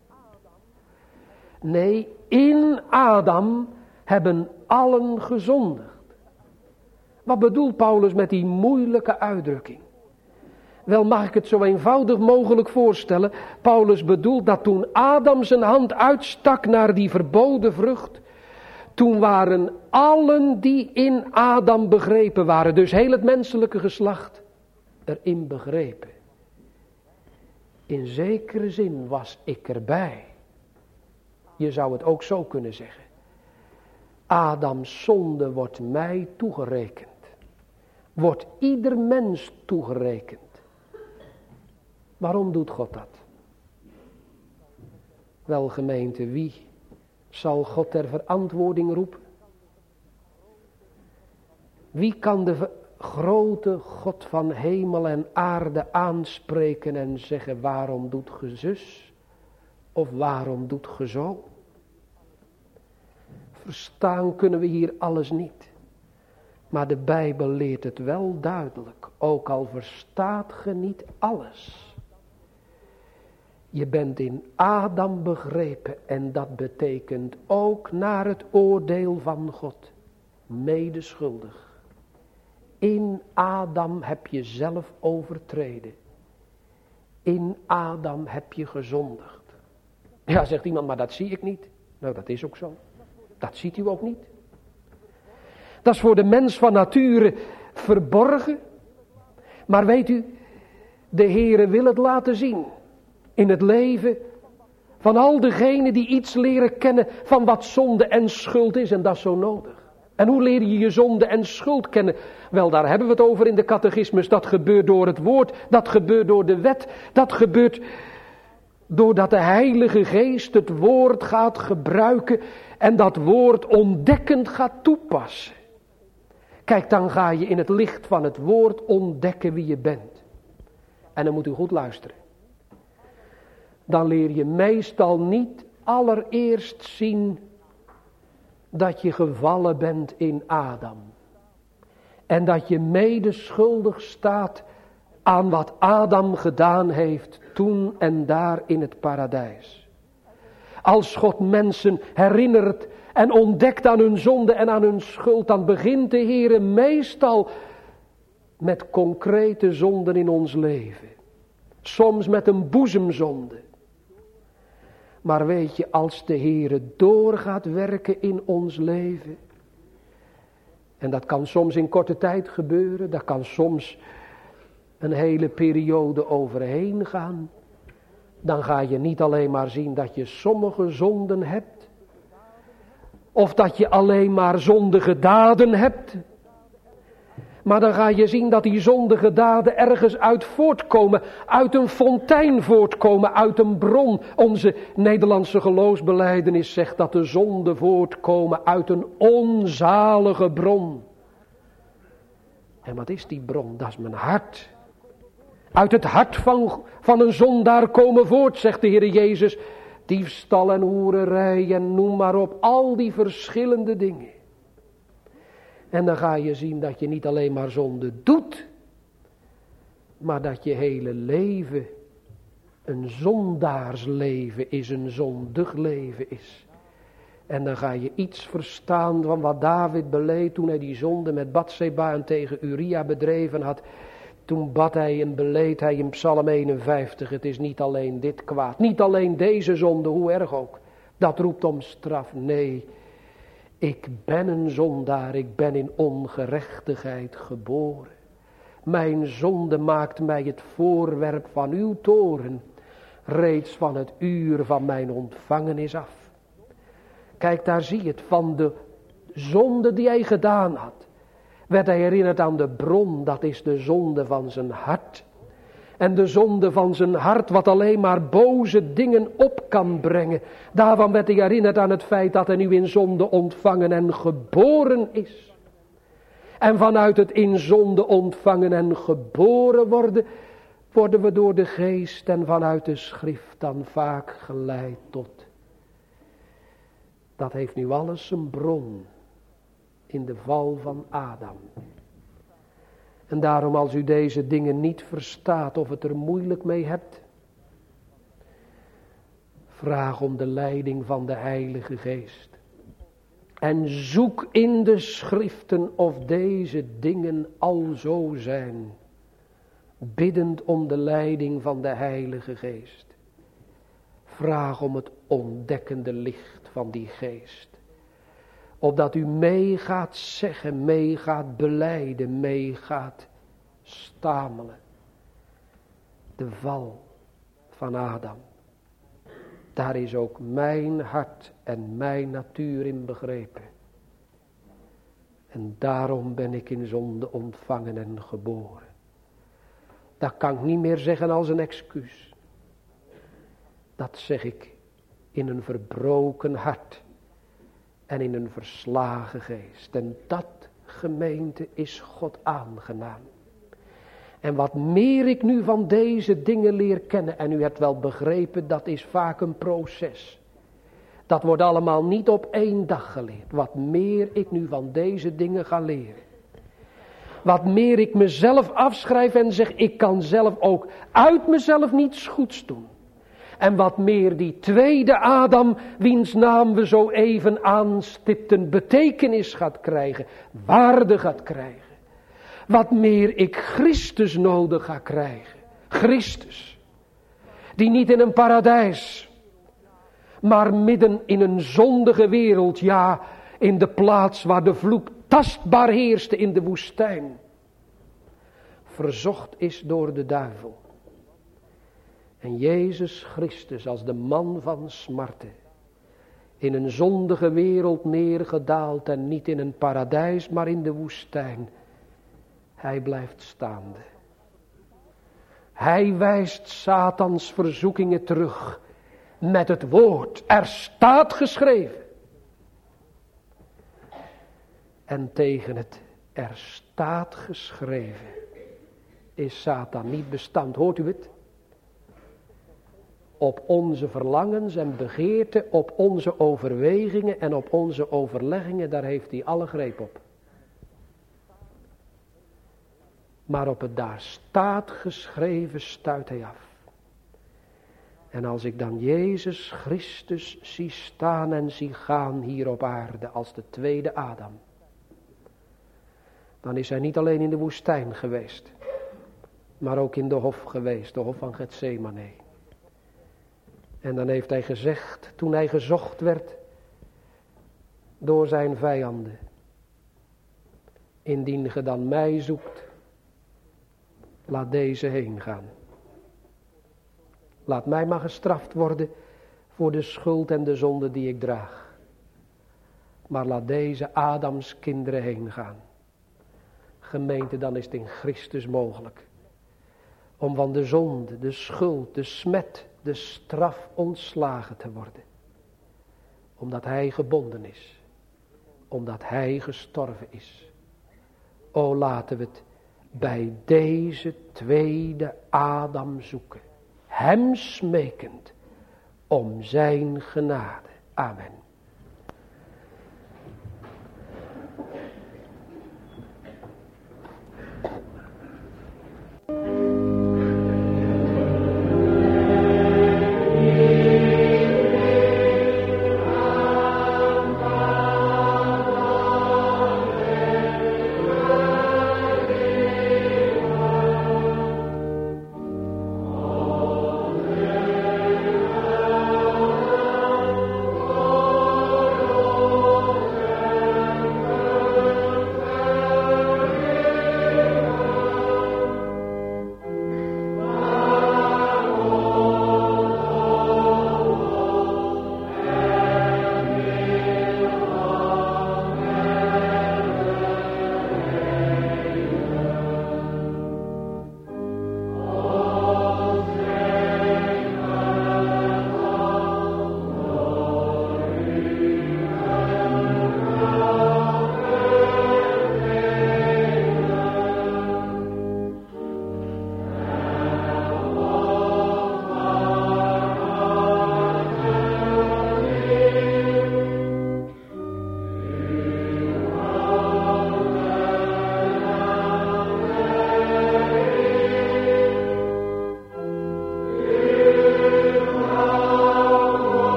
Nee, in Adam hebben allen gezondigd. Wat bedoelt Paulus met die moeilijke uitdrukking? Wel, mag ik het zo eenvoudig mogelijk voorstellen. Paulus bedoelt dat toen Adam zijn hand uitstak naar die verboden vrucht, toen waren allen die in Adam begrepen waren, dus heel het menselijke geslacht, erin begrepen. In zekere zin was ik erbij. Je zou het ook zo kunnen zeggen. Adams zonde wordt mij toegerekend. wordt ieder mens toegerekend. Waarom doet God dat? Wel gemeente, wie zal God ter verantwoording roepen? Wie kan de grote God van hemel en aarde aanspreken en zeggen: waarom doet ge zus? Of waarom doet ge zo? Verstaan kunnen we hier alles niet. Maar de Bijbel leert het wel duidelijk. Ook al verstaat ge niet alles. Je bent in Adam begrepen en dat betekent ook naar het oordeel van God medeschuldig. In Adam heb je zelf overtreden. In Adam heb je gezondigd. Ja, zegt iemand, maar dat zie ik niet. Nou, dat is ook zo. Dat ziet u ook niet. Dat is voor de mens van nature verborgen. Maar weet u, de Heere wil het laten zien. In het leven van al degenen die iets leren kennen van wat zonde en schuld is. En dat is zo nodig. En hoe leer je je zonde en schuld kennen? Wel, daar hebben we het over in de catechismus. Dat gebeurt door het woord, dat gebeurt door de wet, dat gebeurt doordat de Heilige Geest het woord gaat gebruiken en dat woord ontdekkend gaat toepassen. Kijk, dan ga je in het licht van het woord ontdekken wie je bent. En dan moet u goed luisteren. Dan leer je meestal niet allereerst zien dat je gevallen bent in Adam. En dat je medeschuldig staat aan wat Adam gedaan heeft toen en daar in het paradijs. Als God mensen herinnert en ontdekt aan hun zonde en aan hun schuld, dan begint de Heere meestal met concrete zonden in ons leven. Soms met een boezemzonde. Maar weet je, als de Heere door gaat werken in ons leven, en dat kan soms in korte tijd gebeuren, dat kan soms een hele periode overheen gaan, dan ga je niet alleen maar zien dat je sommige zonden hebt, of dat je alleen maar zondige daden hebt, maar dan ga je zien dat die zondige daden ergens uit voortkomen, uit een fontein voortkomen, uit een bron. Onze Nederlandse geloofsbelijdenis zegt dat de zonden voortkomen uit een onzalige bron. En wat is die bron? Dat is mijn hart. Uit het hart van een zondaar komen voort, zegt de Heer Jezus, diefstal en hoererij en noem maar op, al die verschillende dingen. En dan ga je zien dat je niet alleen maar zonde doet, maar dat je hele leven een zondaarsleven is, een zondig leven is. En dan ga je iets verstaan van wat David beleed toen hij die zonde met Batseba en tegen Uria bedreven had. Toen bad hij en beleed hij in Psalm 51, het is niet alleen dit kwaad, niet alleen deze zonde, hoe erg ook. Dat roept om straf, nee. Ik ben een zondaar, ik ben in ongerechtigheid geboren. Mijn zonde maakt mij het voorwerp van uw toorn, reeds van het uur van mijn ontvangenis af. Kijk, daar zie je het, van de zonde die hij gedaan had, werd hij herinnerd aan de bron, dat is de zonde van zijn hart. En de zonde van zijn hart, wat alleen maar boze dingen op kan brengen. Daarvan werd hij herinnerd aan het feit dat hij nu in zonde ontvangen en geboren is. En vanuit het in zonde ontvangen en geboren worden we door de geest en vanuit de schrift dan vaak geleid tot. Dat heeft nu alles zijn bron in de val van Adam. En daarom, als u deze dingen niet verstaat of het er moeilijk mee hebt, vraag om de leiding van de Heilige Geest. En zoek in de schriften of deze dingen al zo zijn, biddend om de leiding van de Heilige Geest. Vraag om het ontdekkende licht van die Geest. Opdat u mee gaat zeggen, mee gaat belijden, mee gaat stamelen. De val van Adam. Daar is ook mijn hart en mijn natuur in begrepen. En daarom ben ik in zonde ontvangen en geboren. Dat kan ik niet meer zeggen als een excuus. Dat zeg ik in een verbroken hart en in een verslagen geest. En dat, gemeente, is God aangenaam. En wat meer ik nu van deze dingen leer kennen, en u hebt wel begrepen, dat is vaak een proces. Dat wordt allemaal niet op 1 dag geleerd. Wat meer ik nu van deze dingen ga leren. Wat meer ik mezelf afschrijf en zeg, ik kan zelf ook uit mezelf niets goeds doen. En wat meer die tweede Adam, wiens naam we zo even aanstipten, betekenis gaat krijgen, waarde gaat krijgen. Wat meer ik Christus nodig ga krijgen. Christus. Die niet in een paradijs, maar midden in een zondige wereld, ja, in de plaats waar de vloek tastbaar heerste in de woestijn, verzocht is door de duivel. En Jezus Christus als de man van smarten, in een zondige wereld neergedaald en niet in een paradijs, maar in de woestijn. Hij blijft staande. Hij wijst Satans verzoekingen terug met het woord. Er staat geschreven. En tegen het er staat geschreven is Satan niet bestand. Hoort u het? Op onze verlangens en begeerten, op onze overwegingen en op onze overleggingen, daar heeft hij alle greep op. Maar op het daar staat geschreven stuit hij af. En als ik dan Jezus Christus zie staan en zie gaan hier op aarde als de tweede Adam, dan is hij niet alleen in de woestijn geweest, maar ook in de hof geweest, de hof van Getsemane. En dan heeft hij gezegd, toen hij gezocht werd door zijn vijanden, indien ge dan mij zoekt, laat deze heen gaan. Laat mij maar gestraft worden voor de schuld en de zonde die ik draag. Maar laat deze Adams kinderen heen gaan. Gemeente, dan is het in Christus mogelijk om van de zonde, de schuld, de smet, de straf ontslagen te worden. Omdat hij gebonden is. Omdat hij gestorven is. O, laten we het bij deze tweede Adam zoeken. Hem smekend om zijn genade. Amen. Oh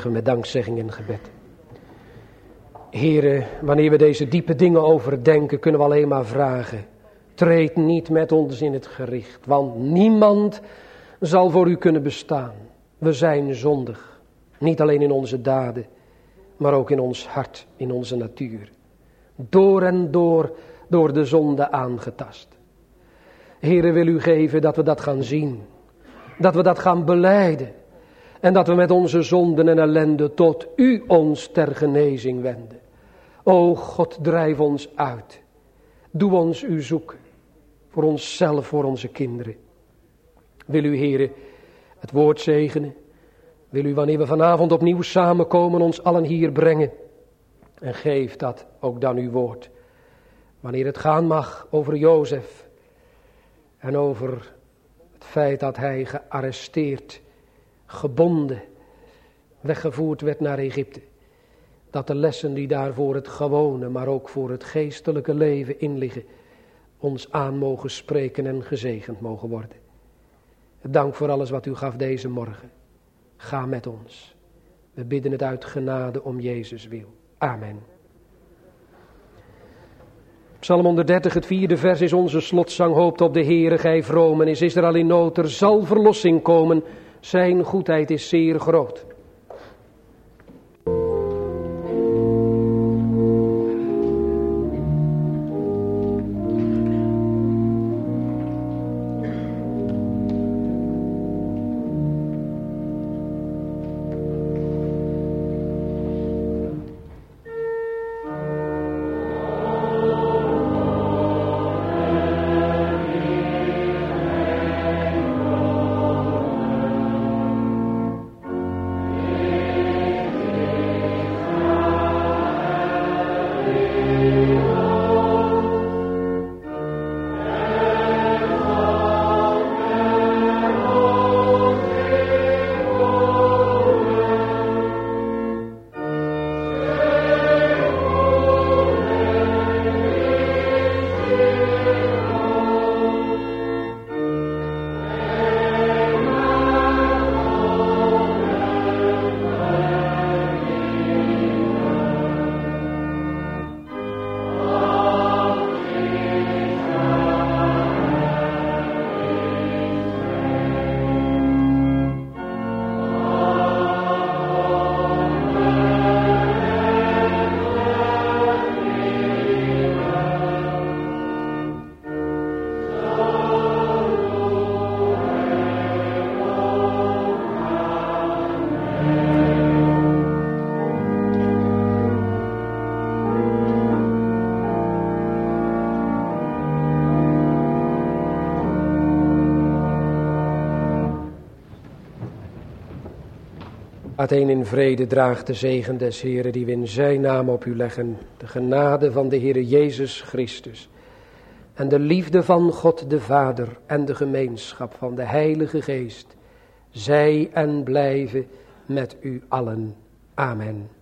eindigen we met dankzegging en gebed. Heere, wanneer we deze diepe dingen overdenken, kunnen we alleen maar vragen. Treed niet met ons in het gericht, want niemand zal voor u kunnen bestaan. We zijn zondig, niet alleen in onze daden, maar ook in ons hart, in onze natuur. Door en door de zonde aangetast. Heere, wil u geven dat we dat gaan zien, dat we dat gaan belijden en dat we met onze zonden en ellende tot u ons ter genezing wenden. O God, drijf ons uit. Doe ons u zoeken. Voor onszelf, voor onze kinderen. Wil u, Heere, het woord zegenen. Wil u, wanneer we vanavond opnieuw samenkomen, ons allen hier brengen. En geef dat ook dan uw woord. Wanneer het gaan mag over Jozef. En over het feit dat hij gearresteerd, gebonden, weggevoerd werd naar Egypte. Dat de lessen die daar voor het gewone, maar ook voor het geestelijke leven in liggen, ons aan mogen spreken en gezegend mogen worden. Dank voor alles wat u gaf deze morgen. Ga met ons. We bidden het uit genade om Jezus wil. Amen. Psalm 130, het 4e vers is onze slotzang. Hoopt op de Heere, gij vromen. Is Israël in nood, er zal verlossing komen. Zijn goedheid is zeer groot. Atheen in vrede draagt de zegen des Heeren die we in zijn naam op u leggen. De genade van de Heere Jezus Christus. En de liefde van God de Vader en de gemeenschap van de Heilige Geest. Zij en blijven met u allen. Amen.